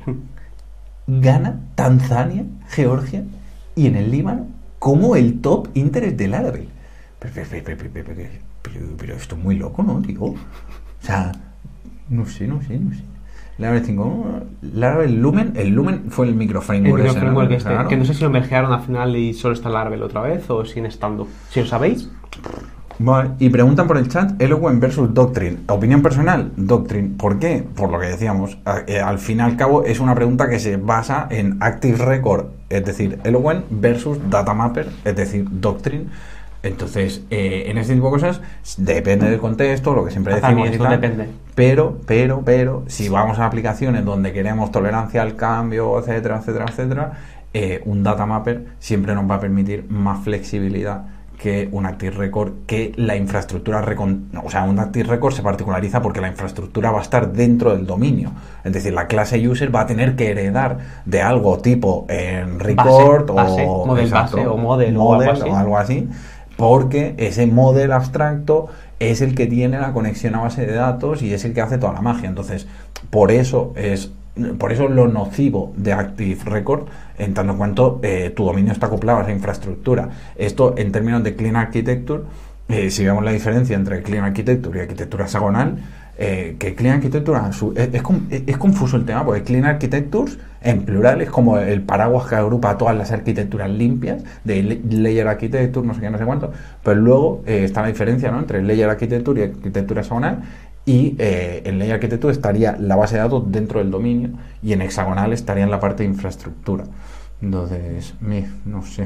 gana Tanzania, Georgia y en el Líbano como el top interés de Laravel. Pero, pero, pero, pero, pero, pero, pero- pero esto es muy loco, ¿no, tío? O sea, no sé, no sé, no sé. Laravel cinco, Laravel Lumen, el Lumen fue el El microframework ese, ¿no? microframework este, Claro. que no sé si lo mergearon al final y solo está Laravel otra vez o siguen estando. Si lo sabéis, Vale, y preguntan por el chat, Eloquent versus Doctrine. Opinión personal, Doctrine. ¿Por qué? Por lo que decíamos. A- eh, al fin y al cabo es una pregunta que se basa en Active Record, es decir, Eloquent versus Datamapper, es decir, Doctrine. Entonces, eh, en este tipo de cosas depende del contexto, lo que siempre Hasta decimos mí y eso tal. depende. Pero, pero, pero, si vamos a aplicaciones donde queremos tolerancia al cambio, etcétera, etcétera, etcétera, eh, un datamapper siempre nos va a permitir más flexibilidad que un Active Record, que la infraestructura, recon- o sea, un Active Record se particulariza porque la infraestructura va a estar dentro del dominio. Es decir, la clase user va a tener que heredar de algo tipo en record base, o model exacto, base o model o model algo así. o algo así, porque ese model abstracto es el que tiene la conexión a base de datos y es el que hace toda la magia. Entonces, por eso es por eso lo nocivo de Active Record, en tanto en cuanto eh, tu dominio está acoplado a esa infraestructura. Esto, en términos de Clean Architecture, eh, si vemos la diferencia entre Clean Architecture y arquitectura hexagonal, eh, que Clean Architecture, su, es, es, es confuso el tema, porque Clean Architectures en plural es como el paraguas que agrupa todas las arquitecturas limpias, de Layer Architecture, no sé qué, no sé cuánto, pero luego eh, está la diferencia, ¿no?, entre Layer Architecture y arquitectura hexagonal, y eh, en Layer Architecture estaría la base de datos dentro del dominio, y en hexagonal estaría en la parte de infraestructura. Entonces, me, no sé.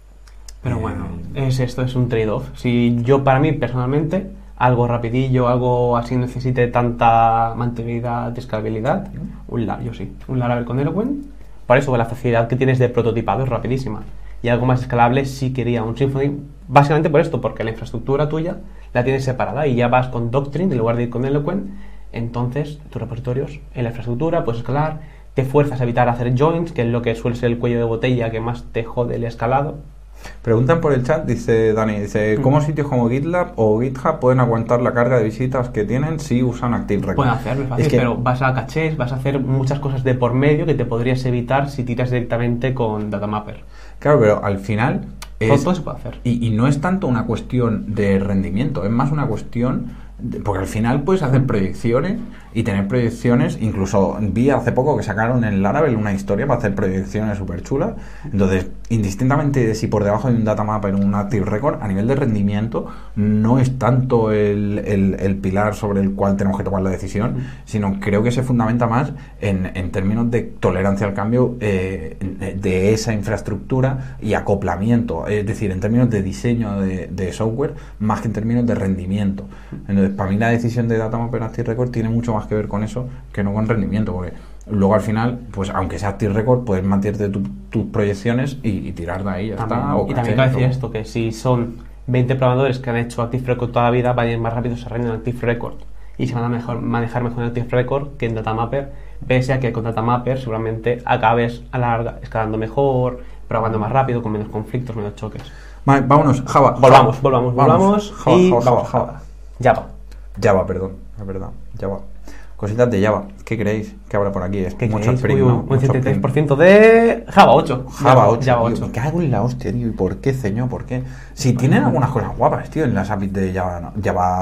Pero bueno, es esto, es un trade-off. Si yo, para mí, personalmente, algo rapidillo, algo así necesite tanta mantenibilidad y escalabilidad, un Laravel, yo sí, un Laravel con Eloquent. Por eso, la facilidad que tienes de prototipado es rapidísima. Y algo más escalable sí quería un Symfony, básicamente por esto, porque la infraestructura tuya la tienes separada y ya vas con Doctrine en lugar de ir con Eloquent. Entonces, tus repositorios en la infraestructura puedes escalar, te fuerzas a evitar hacer joins, que es lo que suele ser el cuello de botella que más te jode el escalado. Preguntan por el chat, dice Dani, dice, ¿cómo sitios como GitLab o GitHub pueden aguantar la carga de visitas que tienen si usan Active Record? Pueden hacerlo, es fácil, es que... pero vas a cachés, vas a hacer muchas cosas de por medio que te podrías evitar si tiras directamente con Datamapper. Claro, pero al final es, todo se puede hacer. Y, y no es tanto una cuestión de rendimiento, es más una cuestión de, porque al final puedes hacer proyecciones y tener proyecciones. Incluso vi hace poco que sacaron en Laravel una historia para hacer proyecciones súper chulas. Entonces, indistintamente de si por debajo de un datamapper o un Active Record, a nivel de rendimiento no es tanto el, el, el pilar sobre el cual tenemos que tomar la decisión, mm. sino creo que se fundamenta más en, en términos de tolerancia al cambio eh, de esa infraestructura y acoplamiento, es decir, en términos de diseño de, de software más que en términos de rendimiento. Entonces, para mí la decisión de datamapper Active Record tiene mucho más que ver con eso que no con rendimiento, porque luego al final, pues aunque sea Active Record, puedes mantenerte tu, tus proyecciones y, y tirar de ahí, ya también, está. O y también cabe decir esto, que si son veinte programadores que han hecho Active Record toda la vida, van a ir más rápido desarrollando en Active Record y se van a mejor, manejar mejor en Active Record que en Datamapper, pese a que con Datamapper seguramente acabes a la larga escalando mejor, probando más rápido, con menos conflictos, menos choques. Vale, vámonos, Java. Volvamos, Java. volvamos, volvamos. Java, y Java, Java, vamos, Java. Java. Java, perdón, es verdad, Java. Cositas de Java, ¿qué creéis que habrá por aquí? Es ¿Qué mucho creéis? sprint, Uy, ¿no? un setenta y tres por ciento de Java ocho. Java ocho, Java tío, ocho. me cago en la hostia, tío. ¿Y por qué, señor? ¿Por qué? Sí, tienen algunas cosas guapas, tío, en las A P Is de Java. ¿No?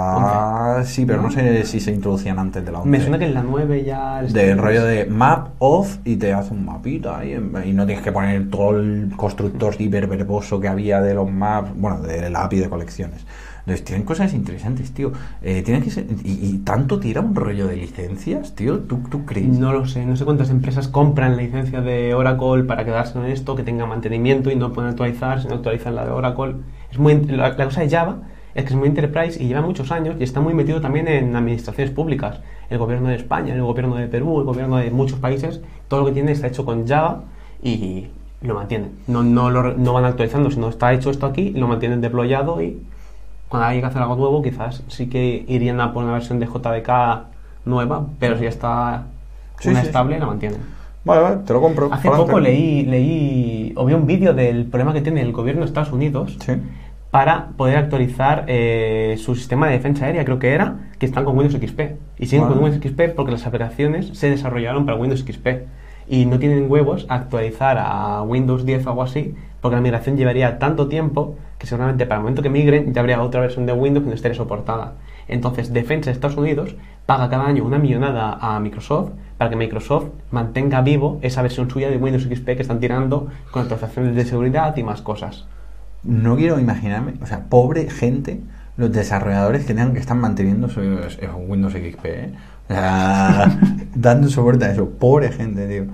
Java, once. Sí, pero no sé si se introducían antes de la once. Me suena que en la nueve ya... Del rollo de map, off, y te hace un mapita ahí, y no tienes que poner todo el constructor hiperverboso que había de los maps, bueno, de la A P I de colecciones. Entonces, tienen cosas interesantes, tío. Eh, tienen que ser, y, y tanto tira un rollo de licencias, tío. ¿Tú, ¿Tú crees? No lo sé. No sé cuántas empresas compran la licencia de Oracle para quedarse en esto, que tenga mantenimiento y no pueden actualizar si no actualizan la de Oracle. Es muy, la, la cosa de Java es que es muy enterprise y lleva muchos años y está muy metido también en administraciones públicas. El gobierno de España, el gobierno de Perú, el gobierno de muchos países. Todo lo que tiene está hecho con Java y lo mantienen. No, no, lo, no van actualizando, sino está hecho esto aquí, lo mantienen deployado y... Cuando haya que hacer algo nuevo, quizás sí que irían a por una versión de J D K nueva, pero si ya está sí, una sí, estable, sí. la mantienen. Vale, vale, te lo compro. Hace Adelante. poco leí, leí o vi un vídeo del problema que tiene el gobierno de Estados Unidos sí. para poder actualizar eh, su sistema de defensa aérea, creo que era, que están con Windows X P. Y siguen vale. con Windows X P porque las aplicaciones se desarrollaron para Windows X P. Y no tienen huevos a actualizar a Windows diez o algo así, porque la migración llevaría tanto tiempo que seguramente para el momento que migren ya habría otra versión de Windows que no estaría soportada. Entonces, Defensa de Estados Unidos paga cada año una millonada a Microsoft para que Microsoft mantenga vivo esa versión suya de Windows X P que están tirando con actualizaciones de seguridad y más cosas. No quiero imaginarme, o sea, pobre gente, los desarrolladores que tengan que están manteniendo su, su Windows X P, ¿eh? O sea, dando soporte a eso, pobre gente, tío.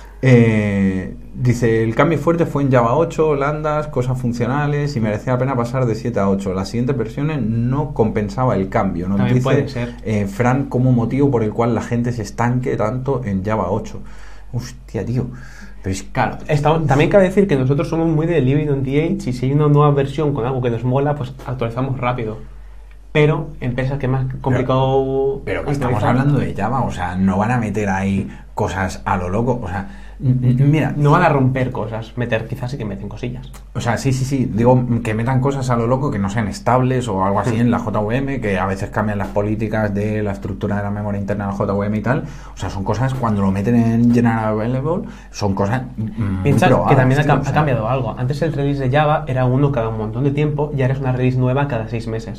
Eh, dice, el cambio fuerte fue en Java ocho, Lambdas, cosas funcionales y merecía la pena pasar de siete a ocho. Las siguientes versiones no compensaba el cambio. Nos También dice puede ser. Eh, Fran como motivo por el cual la gente se estanque tanto en Java ocho. Hostia, tío. Pero es claro, estamos, también cabe decir que nosotros somos muy de living on the edge y si hay una nueva versión con algo que nos mola, pues actualizamos rápido. Pero empresas que es más complicado... Pero, pero que estamos hablando de Java, o sea, no van a meter ahí cosas a lo loco, o sea, mira... No van a romper cosas, meter, quizás sí que meten cosillas. O sea, sí, sí, sí, digo que metan cosas a lo loco que no sean estables o algo así en la J V M, que a veces cambian las políticas de la estructura de la memoria interna de la J V M y tal. O sea, son cosas, cuando lo meten en General Available, son cosas muy Piensa probadas, que también tío, ha, o sea, ha cambiado algo. Antes el release de Java era uno cada un montón de tiempo y ahora es una release nueva cada seis meses.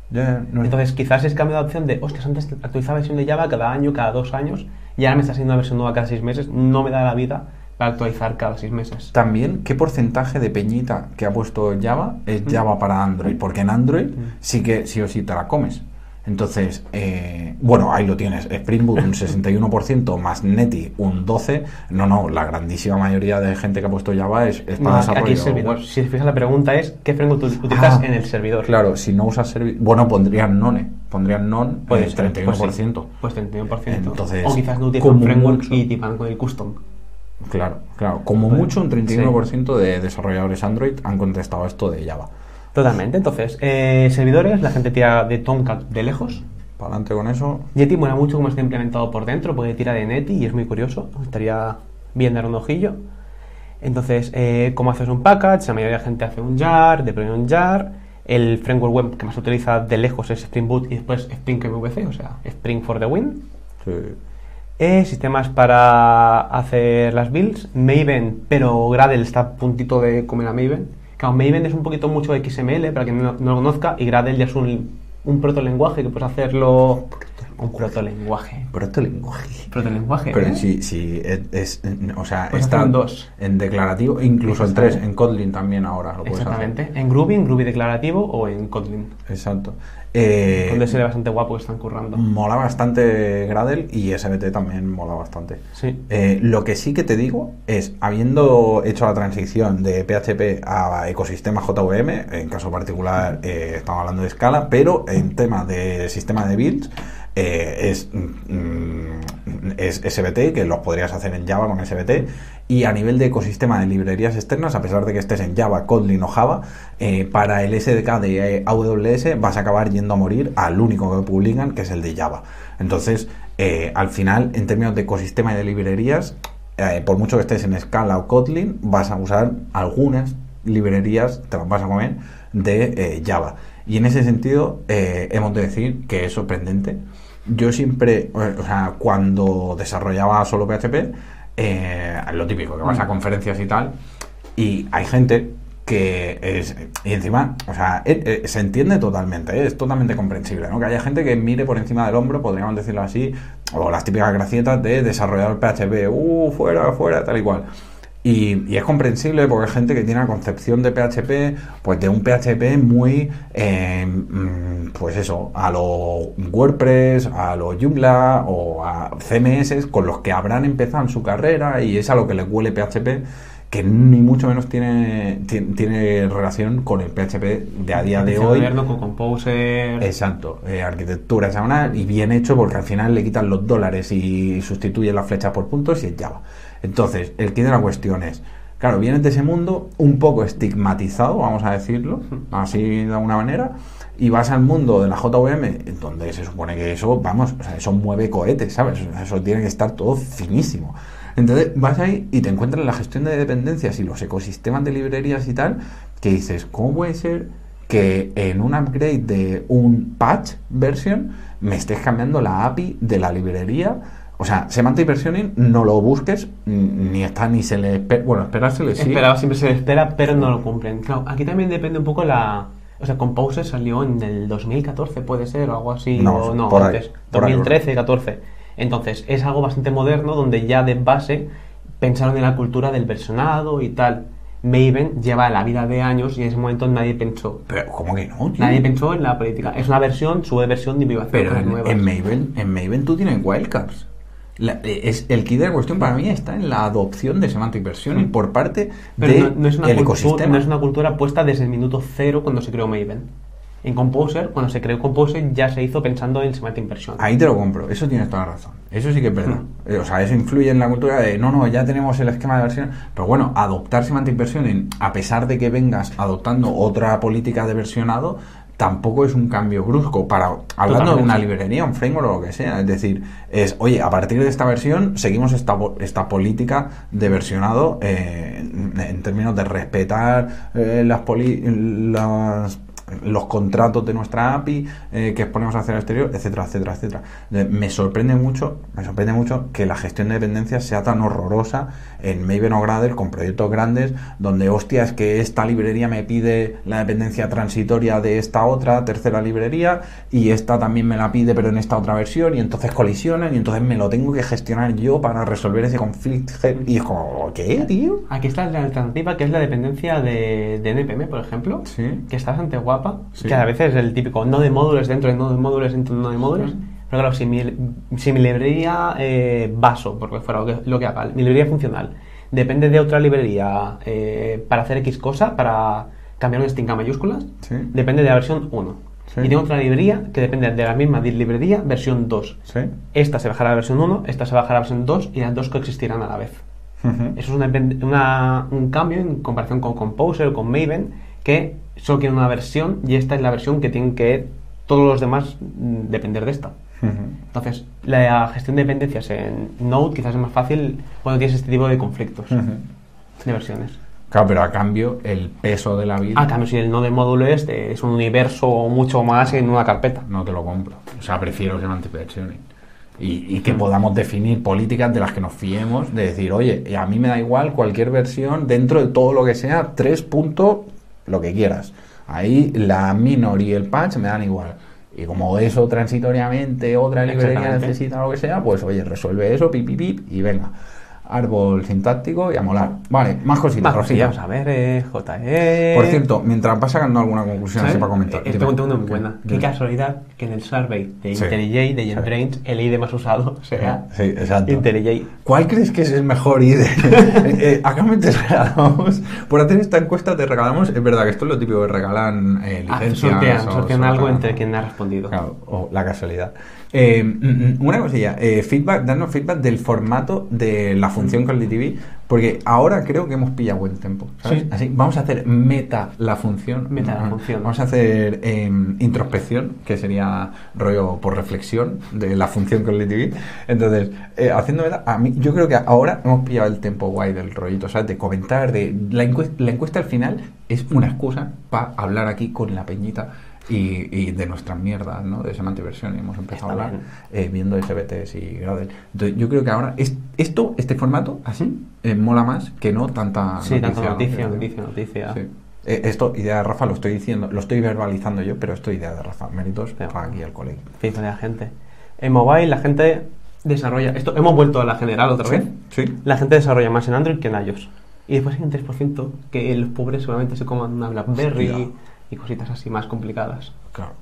Ya, no- Entonces, quizás es cambio de adopción de, hostias, antes actualizaba versión de Java cada año, cada dos años, y ahora me está haciendo una versión nueva cada seis meses. No me da la vida para actualizar cada seis meses. También, ¿qué porcentaje de peñita que ha puesto Java es Java para Android? Porque en Android sí que sí o sí te la comes. Entonces, eh, bueno, ahí lo tienes. Spring Boot un sesenta y uno por ciento más Netty un doce por ciento. No, no, la grandísima mayoría de gente que ha puesto Java es, es para No, desarrollo aquí es servidor. web. Si te fijas, la pregunta es, ¿qué framework tú utilizas Ah, en el servidor? Claro, si no usas servidor... Bueno, pondrían None. Pondrían None Puede el ser, treinta y uno por pues sí. ciento. Pues treinta y uno por ciento. Entonces, o quizás no utilizan como framework mucho. y te van con el custom. Claro, claro. Como Bueno, mucho, un treinta y uno por ciento de desarrolladores Android han contestado esto de Java. Totalmente. Entonces, eh, servidores, la gente tira de Tomcat de lejos. Para adelante con eso. Yeti mola mucho cómo está implementado por dentro, porque tira de Netty y es muy curioso. Estaría bien dar un ojillo. Entonces, eh, ¿cómo haces un package? La mayoría de la gente hace un jar, deploy un jar. El framework web que más se utiliza de lejos es Spring Boot y después Spring M V C, o sea, Spring for the win. Sí. Eh, sistemas para hacer las builds. Maven, pero Gradle está a puntito de comer a Maven. Claro, Maven es un poquito mucho X M L, para quien no, no lo conozca, y Gradle ya es un, un protolenguaje que puedes hacerlo... Un protolenguaje. Protolenguaje. Protolenguaje, Pero ¿eh? sí, sí, es, es- o sea, Puedes está hacer en dos. en declarativo, incluso en tres, en Kotlin también ahora lo puedes Exactamente. hacer. En Groovy, en Groovy declarativo o en Kotlin. Exacto. Eh, Donde se ve bastante guapo que están currando. mola bastante Gradle y S B T también mola bastante. Sí. Eh, lo que sí que te digo es, habiendo hecho la transición de P H P a ecosistema J V M, en caso particular eh, estamos hablando de Scala, pero en tema de sistema de builds eh, es, mm, es S B T, que los podrías hacer en Java con S B T, y a nivel de ecosistema de librerías externas, a pesar de que estés en Java, Kotlin o Java, eh, para el S D K de eh, A W S vas a acabar yendo a morir al único que publican, que es el de Java. Entonces, eh, al final, en términos de ecosistema y de librerías, eh, por mucho que estés en Scala o Kotlin, vas a usar algunas librerías, te las vas a comer, de eh, Java. Y en ese sentido, eh, hemos de decir que es sorprendente. Yo siempre, o sea, cuando desarrollaba solo P H P, eh, lo típico, que vas a conferencias y tal, y hay gente que es, y encima, o sea, eh, eh, se entiende totalmente, eh, es totalmente comprensible, ¿no? Que haya gente que mire por encima del hombro, podríamos decirlo así, o las típicas gracietas de desarrollador P H P, uh, fuera, fuera, tal y cual. Y, y es comprensible porque hay gente que tiene la concepción de P H P, pues de un P H P muy, eh, mm, pues eso, a los WordPress, a los Joomla o a C M S con los que habrán empezado en su carrera y es a lo que les huele P H P, que ni mucho menos tiene, tiene, tiene relación con el P H P de a día de hoy. Moderno, con Composer. Exacto, eh, arquitectura hexagonal y bien hecho porque al final le quitan los dólares y sustituyen las flechas por puntos y es Java. Entonces, el kit de la cuestión es, claro, vienes de ese mundo un poco estigmatizado, vamos a decirlo, así de alguna manera, y vas al mundo de la J V M, donde se supone que eso, vamos, o sea, eso mueve cohetes, ¿sabes? O sea, eso tiene que estar todo finísimo. Entonces, vas ahí y te encuentras la gestión de dependencias y los ecosistemas de librerías y tal, que dices, ¿cómo puede ser que en un upgrade de un patch version me estés cambiando la A P I de la librería? O sea, Semantic Versioning no lo busques, ni está ni se le espera. Bueno, esperársele sí. Esperado, siempre se le espera, pero no lo cumplen. Claro, aquí también depende un poco la... O sea, Composer salió en el dos mil catorce, puede ser, o algo así. No, o no, por ahí, antes. por ahí, dos mil trece, catorce. Entonces, es algo bastante moderno donde ya de base pensaron en la cultura del versionado y tal. Maven lleva la vida de años y en ese momento nadie pensó. Pero, ¿cómo que no, tío? Nadie pensó en la política. Es una versión, sube versión y viva Pero en, nuevas. en Maven, en Maven tú tienes wildcards. La, es, el kit de la cuestión para mí está en la adopción de Semantic Versioning Mm. por parte Pero del no, no es una cultura, ecosistema. no es una cultura puesta desde el minuto cero cuando se creó Maven. En Composer, cuando se creó Composer, ya se hizo pensando en Semantic Versioning. Ahí te lo compro, eso tienes toda la razón. Eso sí que es verdad. Eh, O sea, eso influye en la cultura de no, no, ya tenemos el esquema de versión. Pero bueno, adoptar Semantic Versioning, a pesar de que vengas adoptando otra política de versionado, tampoco es un cambio brusco para hablando Totalmente. de una librería, un framework o lo que sea. Es decir, es, oye, a partir de esta versión seguimos esta, esta política de versionado eh, en términos de respetar eh, las, poli, las los contratos de nuestra A P I eh, que exponemos hacia el exterior, etcétera, etcétera, etcétera. Me sorprende mucho, me sorprende mucho que la gestión de dependencias sea tan horrorosa en Maven o Gradle con proyectos grandes donde, hostia, es que esta librería me pide la dependencia transitoria de esta otra tercera librería y esta también me la pide pero en esta otra versión y entonces colisionan y entonces me lo tengo que gestionar yo para resolver ese conflicto y es como, ¿qué, tío? Aquí está la alternativa que es la dependencia de, de N P M, por ejemplo, Sí. que está bastante guapa, Sí. que a veces es el típico no de módulos dentro de no de módulos dentro de no de módulos, Sí. pero claro, si mi, si mi librería eh, vaso, porque fuera lo que, lo que haga, mi librería funcional, depende de otra librería eh, para hacer X cosa, para cambiar un string a mayúsculas, Sí. depende de la versión uno. Sí. Y tengo otra librería que depende de la misma librería, versión dos. Sí. Esta se bajará a la versión uno, esta se bajará a la versión dos y las dos coexistirán a la vez. Ujú. Eso es una, una- un cambio en comparación con Composer o con Maven, que solo quiere una versión y esta es la versión que tienen que todos los demás mm, depender de esta. Ujú. Entonces, la gestión de dependencias en Node quizás es más fácil cuando tienes este tipo de conflictos Ujú. de versiones. Claro, pero a cambio el peso de la build A cambio, si el Node módulo es, de- es un universo mucho más en una carpeta. no te lo compro. O sea, prefiero semantic versioning. Y, y que podamos definir políticas de las que nos fiemos, de decir, oye, a mí me da igual cualquier versión dentro de todo lo que sea, tres puntos, lo que quieras. Ahí la minor y el patch me dan igual. Y como eso transitoriamente otra librería Exactamente. necesita lo que sea, pues oye, resuelve eso, pip, pip, pip, y venga. Árbol sintáctico y a molar. Vale, más cositas. Más Rosita. cosillas, a ver, eh, J E... Por cierto, mientras vas sacando alguna conclusión así ¿sabes? para comentar. Eh, dime. Tengo una muy buena. Dime. Qué casualidad que en el survey de Sí. IntelliJ, de Sí. JetBrains, el I D E más usado sea Sí, exacto. IntelliJ. ¿Cuál crees que es el mejor I D E? eh, eh, acá me te regalamos. Por hacer esta encuesta te regalamos. Es verdad que esto es lo típico que regalan eh, Ah, licencias. sortean, o sortean algo sortean, entre ¿no? quien ha respondido. Claro, o la casualidad. Eh, mm, mm, una cosilla, eh, feedback, darnos feedback del formato de la función con L T V, porque ahora creo que hemos pillado buen tiempo. ¿Sabes? Sí. Así, vamos a hacer meta la función. Meta la Mm, función. Vamos a hacer eh, introspección, que sería rollo por reflexión de la función con L T V. Entonces, eh, haciendo meta, a mí, yo creo que ahora hemos pillado el tempo guay del rollito, ¿sabes? De comentar, de la encuesta, la encuesta al final es una excusa para hablar aquí con la peñita. Y, y de nuestras mierdas, ¿no? De semantic version, y hemos empezado Está a hablar bien. eh, viendo S B Ts y Gradle. Entonces, yo creo que ahora es, esto, este formato, así, eh, mola más que no tanta Sí, tanto ¿no? noticia, Que- noticia, noticia. Sí. Eh, esto, idea de Rafa, lo estoy diciendo, lo estoy verbalizando yo, pero esto idea de Rafa. Méritos Pero- para aquí al colegio. Fíjate la gente. En mobile la gente desarrolla... Esto hemos vuelto a la general otra vez. Sí. La gente desarrolla más en Android que en iOS. Y después hay un tres por ciento que los pobres seguramente se coman una BlackBerry Hostia. y cositas así más complicadas. Claro.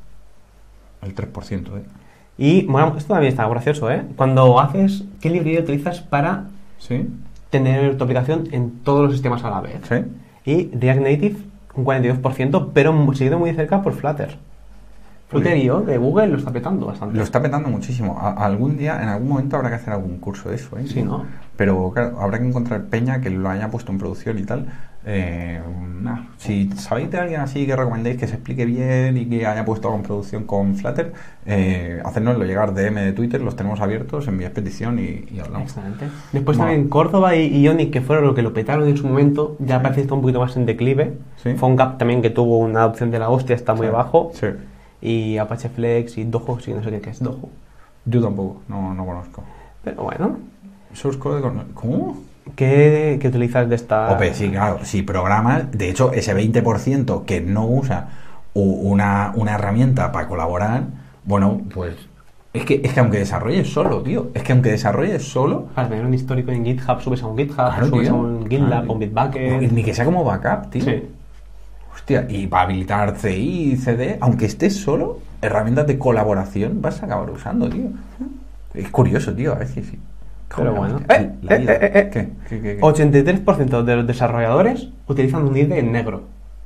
El tres por ciento, ¿eh? Y bueno, esto también está gracioso, ¿eh? Cuando haces, ¿qué librería utilizas para Sí. tener tu aplicación en todos los sistemas a la vez? Sí. Y React Native, un cuarenta y dos por ciento, pero mu- seguido muy de cerca por Flutter. Flutter Muy I O de Google lo está petando bastante. Lo está petando muchísimo. A- algún día, en algún momento habrá que hacer algún curso de eso, ¿eh? Sí, ¿no? Pero claro, habrá que encontrar peña que lo haya puesto en producción y tal. Eh, nah, si sabéis de alguien así que recomendéis que se explique bien y que haya puesto algo en producción con Flutter, eh, hacérnoslo llegar D M de Twitter, los tenemos abiertos, enviáis petición y, y hablamos. Excelente. Después Mola. también Córdoba y y Ionic, que fueron lo que lo petaron en su momento, ya parece que está un poquito más en declive. Sí. PhoneGap también, que tuvo una adopción de la hostia, está muy Sí. bajo. Sí. Y Apache Flex y Dojo, sí, no sé qué es Dojo. Yo tampoco, no, no conozco. Pero bueno, Source code con... ¿Cómo? ¿qué, qué utilizas de esta...? Ope, sí, claro, si programas, de hecho, ese veinte por ciento que no usa u- una, una herramienta para colaborar, bueno, pues es que, es que aunque desarrolles solo, tío, es que aunque desarrolles solo, Para tener un histórico en GitHub, subes a un GitHub, claro, subes tío, a un GitLab, claro, a un Bitbucket... ni que sea como backup, tío. Sí. Hostia, y para habilitar C I y C D, aunque estés solo, herramientas de colaboración vas a acabar usando, tío. Es curioso, tío, a veces sí. Pero Joder, bueno. hostia, Eh, la eh, vida. eh, eh. ¿Qué? ¿Qué, qué, qué? ochenta y tres por ciento de los desarrolladores utilizan un I D E en negro.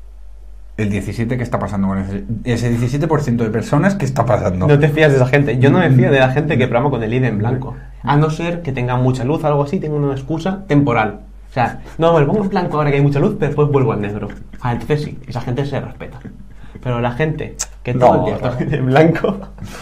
El diecisiete, ¿qué está pasando con ese? Ese diecisiete por ciento de personas, ¿qué está pasando? No te fías de esa gente. Yo no me fío de la gente que programa con el I D E en blanco. A no ser que tenga mucha luz o algo así, tenga una excusa temporal. O sea, no, me lo pongo en blanco ahora que hay mucha luz, pero después vuelvo al negro. Ah, entonces sí, esa gente se respeta. Pero la gente que todo No, el día no. está en blanco...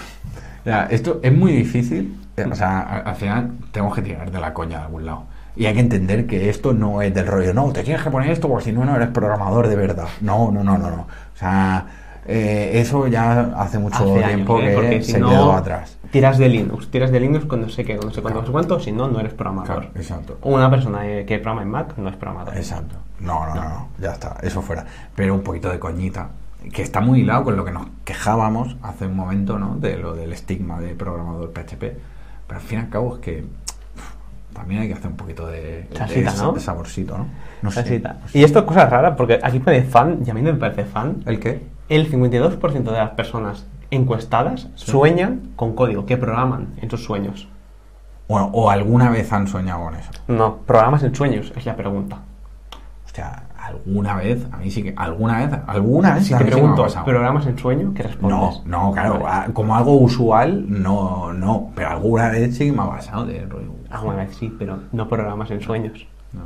Ya, esto es muy difícil. eh, O sea, a- al final tenemos que tirar de la coña de algún lado. Y hay que entender que esto no es del rollo, no, te tienes que poner esto porque si no, no eres programador de verdad. No, no, no, no, no. O sea, Eh, eso ya hace mucho Hace tiempo años, ¿eh? que Porque si se no, quedó atrás. Tiras de Linux, tiras de Linux cuando sé qué, cuando sé cuánto, no sé cuánto, si no, no eres programador. Claro, exacto. O una persona eh, que programa en Mac no es programador. Exacto. No, no, no, no, ya está, eso fuera. Pero un poquito de coñita, que está muy hilado con lo que nos quejábamos hace un momento, ¿no? De lo del estigma de programador P H P. Pero al fin y al cabo es que uf, también hay que hacer un poquito de, Salsita, de, ¿no? de saborcito, ¿no? No sé, Salsita. no sé. Y esto es cosa rara, porque aquí pone fan, y a mí no me parece fan. ¿El qué? El cincuenta y dos por ciento de las personas encuestadas Sí. sueñan con código, que programan en sus sueños. Bueno, o alguna vez han soñado con eso. No, programas en sueños, es la pregunta. Hostia, alguna vez, a mí sí que, alguna vez, alguna vez Si a te mí sí me ha pregunto, pasado. ¿programas en sueño? ¿Qué No, respondes? no, claro, Vale. a- como algo usual, no, no, pero alguna vez sí que me ha pasado de rollo. Alguna vez sí, pero no programas en sueños. No.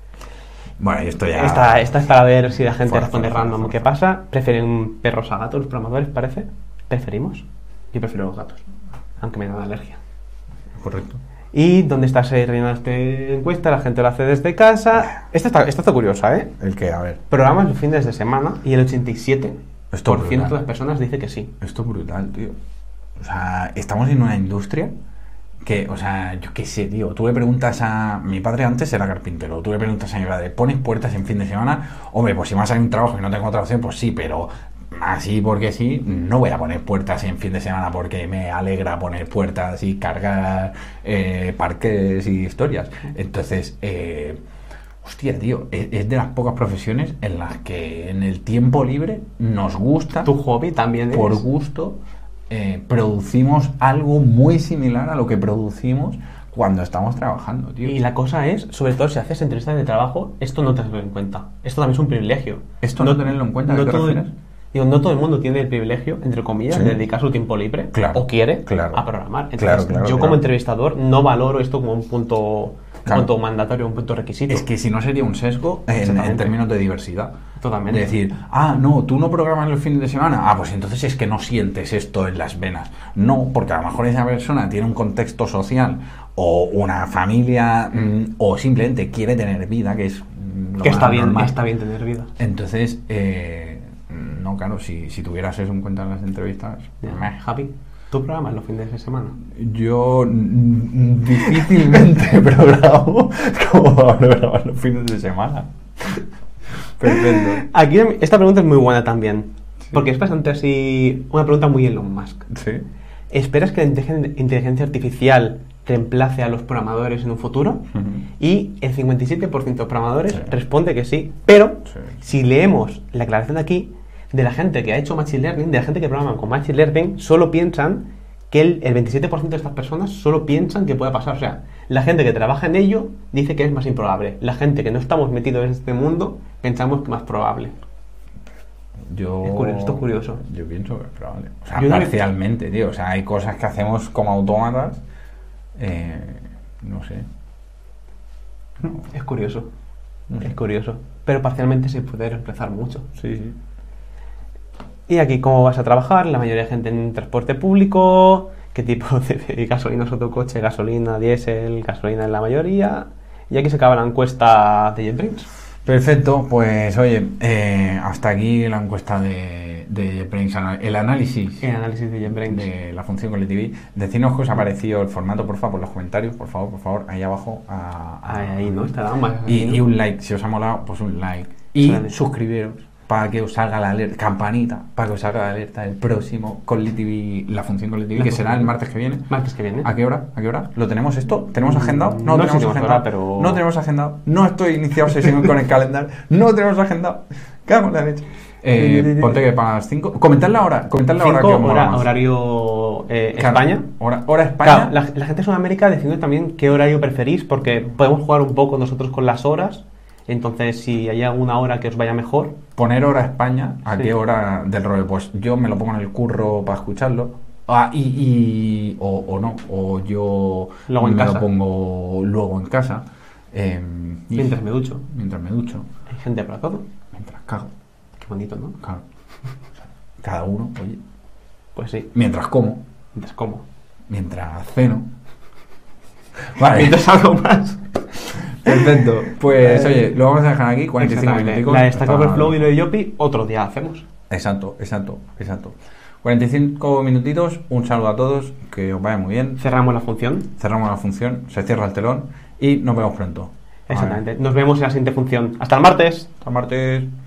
Bueno, y esto ya... Esta, esta es para ver si la gente Fuera, responde fuera, random. fuera, ¿Qué fuera. pasa? ¿Prefieren perros a gatos los programadores, parece? ¿Preferimos? Yo prefiero los gatos, aunque me dan alergia. Correcto. ¿Y dónde está rellenando esta encuesta? La gente lo hace desde casa. Esta está, esta está curiosa, ¿eh? El que, a ver, Programas los fines de semana y el ochenta y siete Esto por ciento brutal. de las personas dice que sí. esto es brutal, tío. O sea, estamos en una industria que, o sea, yo qué sé, tío. Tú le preguntas a... Mi padre antes era carpintero. Tú le preguntas a mi padre, ¿pones puertas en fin de semana? Hombre, pues si me va a salir un trabajo y no tengo otra opción, pues sí, pero... Así porque sí, no voy a poner puertas en fin de semana porque me alegra poner puertas y cargar eh, parques y historias. Entonces, eh, hostia, tío, es, es de las pocas profesiones en las que en el tiempo libre nos gusta, Tu hobby también es... por gusto, eh, producimos algo muy similar a lo que producimos cuando estamos trabajando, tío. Y la cosa es, sobre todo si haces entrevistas de trabajo, esto no te has en cuenta. Esto también es un privilegio. ¿Esto no tenerlo en cuenta? ¿A qué te todo, refieres? digo, no todo el mundo tiene el privilegio, entre comillas, Sí. de dedicar su tiempo libre Claro, o quiere claro. a programar. Entonces, Claro, claro, yo claro. como entrevistador no valoro esto como un punto, un Claro. punto mandatorio, un punto requisito. Es que si no sería un sesgo en, en Exactamente. términos de diversidad. Totalmente. De decir, ah, no, tú no programas los fines de semana. Ah, pues entonces es que no sientes esto en las venas. No, porque a lo mejor esa persona tiene un contexto social o una familia mm, o simplemente quiere tener vida, que es mm, lo que más está bien, normal. está bien tener vida. Entonces, eh, no, claro, si, si tuvieras eso en cuenta en las entrevistas, Ya. meh. Javi, ¿tú programas los fines de semana? Yo mm, difícilmente programo como para programar los fines de semana. Perfecto. Aquí esta pregunta es muy buena también, Sí. porque es bastante así, una pregunta muy Elon Musk. Sí. ¿Esperas que la inteligen- inteligencia artificial reemplace a los programadores en un futuro? Ujú. Y el cincuenta y siete por ciento de programadores Sí. responde que sí, pero Sí. si leemos la aclaración de aquí, de la gente que ha hecho Machine Learning, de la gente que programa con Machine Learning, solo piensan que el, el veintisiete por ciento de estas personas solo piensan que puede pasar. O sea, la gente que trabaja en ello dice que es más improbable. La gente que no estamos metidos en este mundo pensamos que es más probable. Yo, Es curioso, esto es curioso. Yo pienso que es probable. O sea, Yo también- parcialmente, tío. O sea, hay cosas que hacemos como autómatas. Eh, no sé. No. Es curioso. No sé. Es curioso. Pero parcialmente se puede reemplazar mucho. Sí, sí. Y aquí, ¿cómo vas a trabajar? La mayoría de gente en transporte público. ¿Qué tipo de gasolina es tu coche? Gasolina, diésel, gasolina en la mayoría. Y aquí se acaba la encuesta de JetBrains. Perfecto, pues oye, eh, hasta aquí la encuesta de, de JetBrains, el análisis El análisis de JetBrains. de la función Collective. Decidnos qué os ha parecido el formato, por favor, por los comentarios, por favor, por favor, ahí abajo. A, a- Ahí, ahí, ¿no? Estará más. y, ¿no? y un like, si os ha molado, pues un like. Y Vale. suscribiros para que os salga la alerta, campanita, para que os salga la alerta del próximo Collective, la función Collective, La que será función. el martes que viene. Martes que viene. ¿A qué hora? ¿A qué hora? ¿Lo tenemos esto? ¿Tenemos agendado? No lo sé si tenemos tenemos agendado. hora, pero- No tenemos agendado. No estoy iniciado sesión con el calendar. No tenemos agendado. Cago en la leche. Eh, ponte que para las cinco. Comentad la hora. Comentad la hora que Cinco, os mola hora- más. horario eh, Claro, España. Hora, hora España. Claro, la, la gente de Sudamérica decidme también qué horario preferís, porque podemos jugar un poco nosotros con las horas. Entonces, si hay alguna hora que os vaya mejor, Poner hora España. ¿A Sí. qué hora del rollo? Pues yo me lo pongo en el curro para escucharlo. Ah, y, y o, o no. O yo Luego en me casa. lo pongo luego en casa. eh, y- mientras me ducho. mientras me ducho. Hay gente para todo. Mientras cago. Qué bonito, ¿no? Claro. Cada uno, oye. Pues sí, Mientras como. mientras como. Mientras ceno. Vale, Mientras algo más. perfecto. Pues Eh, oye, lo vamos a dejar aquí, cuarenta y cinco Exactamente. minutos. La de Stack Está- Overflow y lo de Yopi, otro día hacemos. Exacto, exacto, exacto. cuarenta y cinco minutitos, un saludo a todos, que os vaya muy bien. Cerramos la función. Cerramos la función, se cierra el telón y nos vemos pronto. Exactamente. Nos vemos en la siguiente función. Hasta el martes. Hasta martes.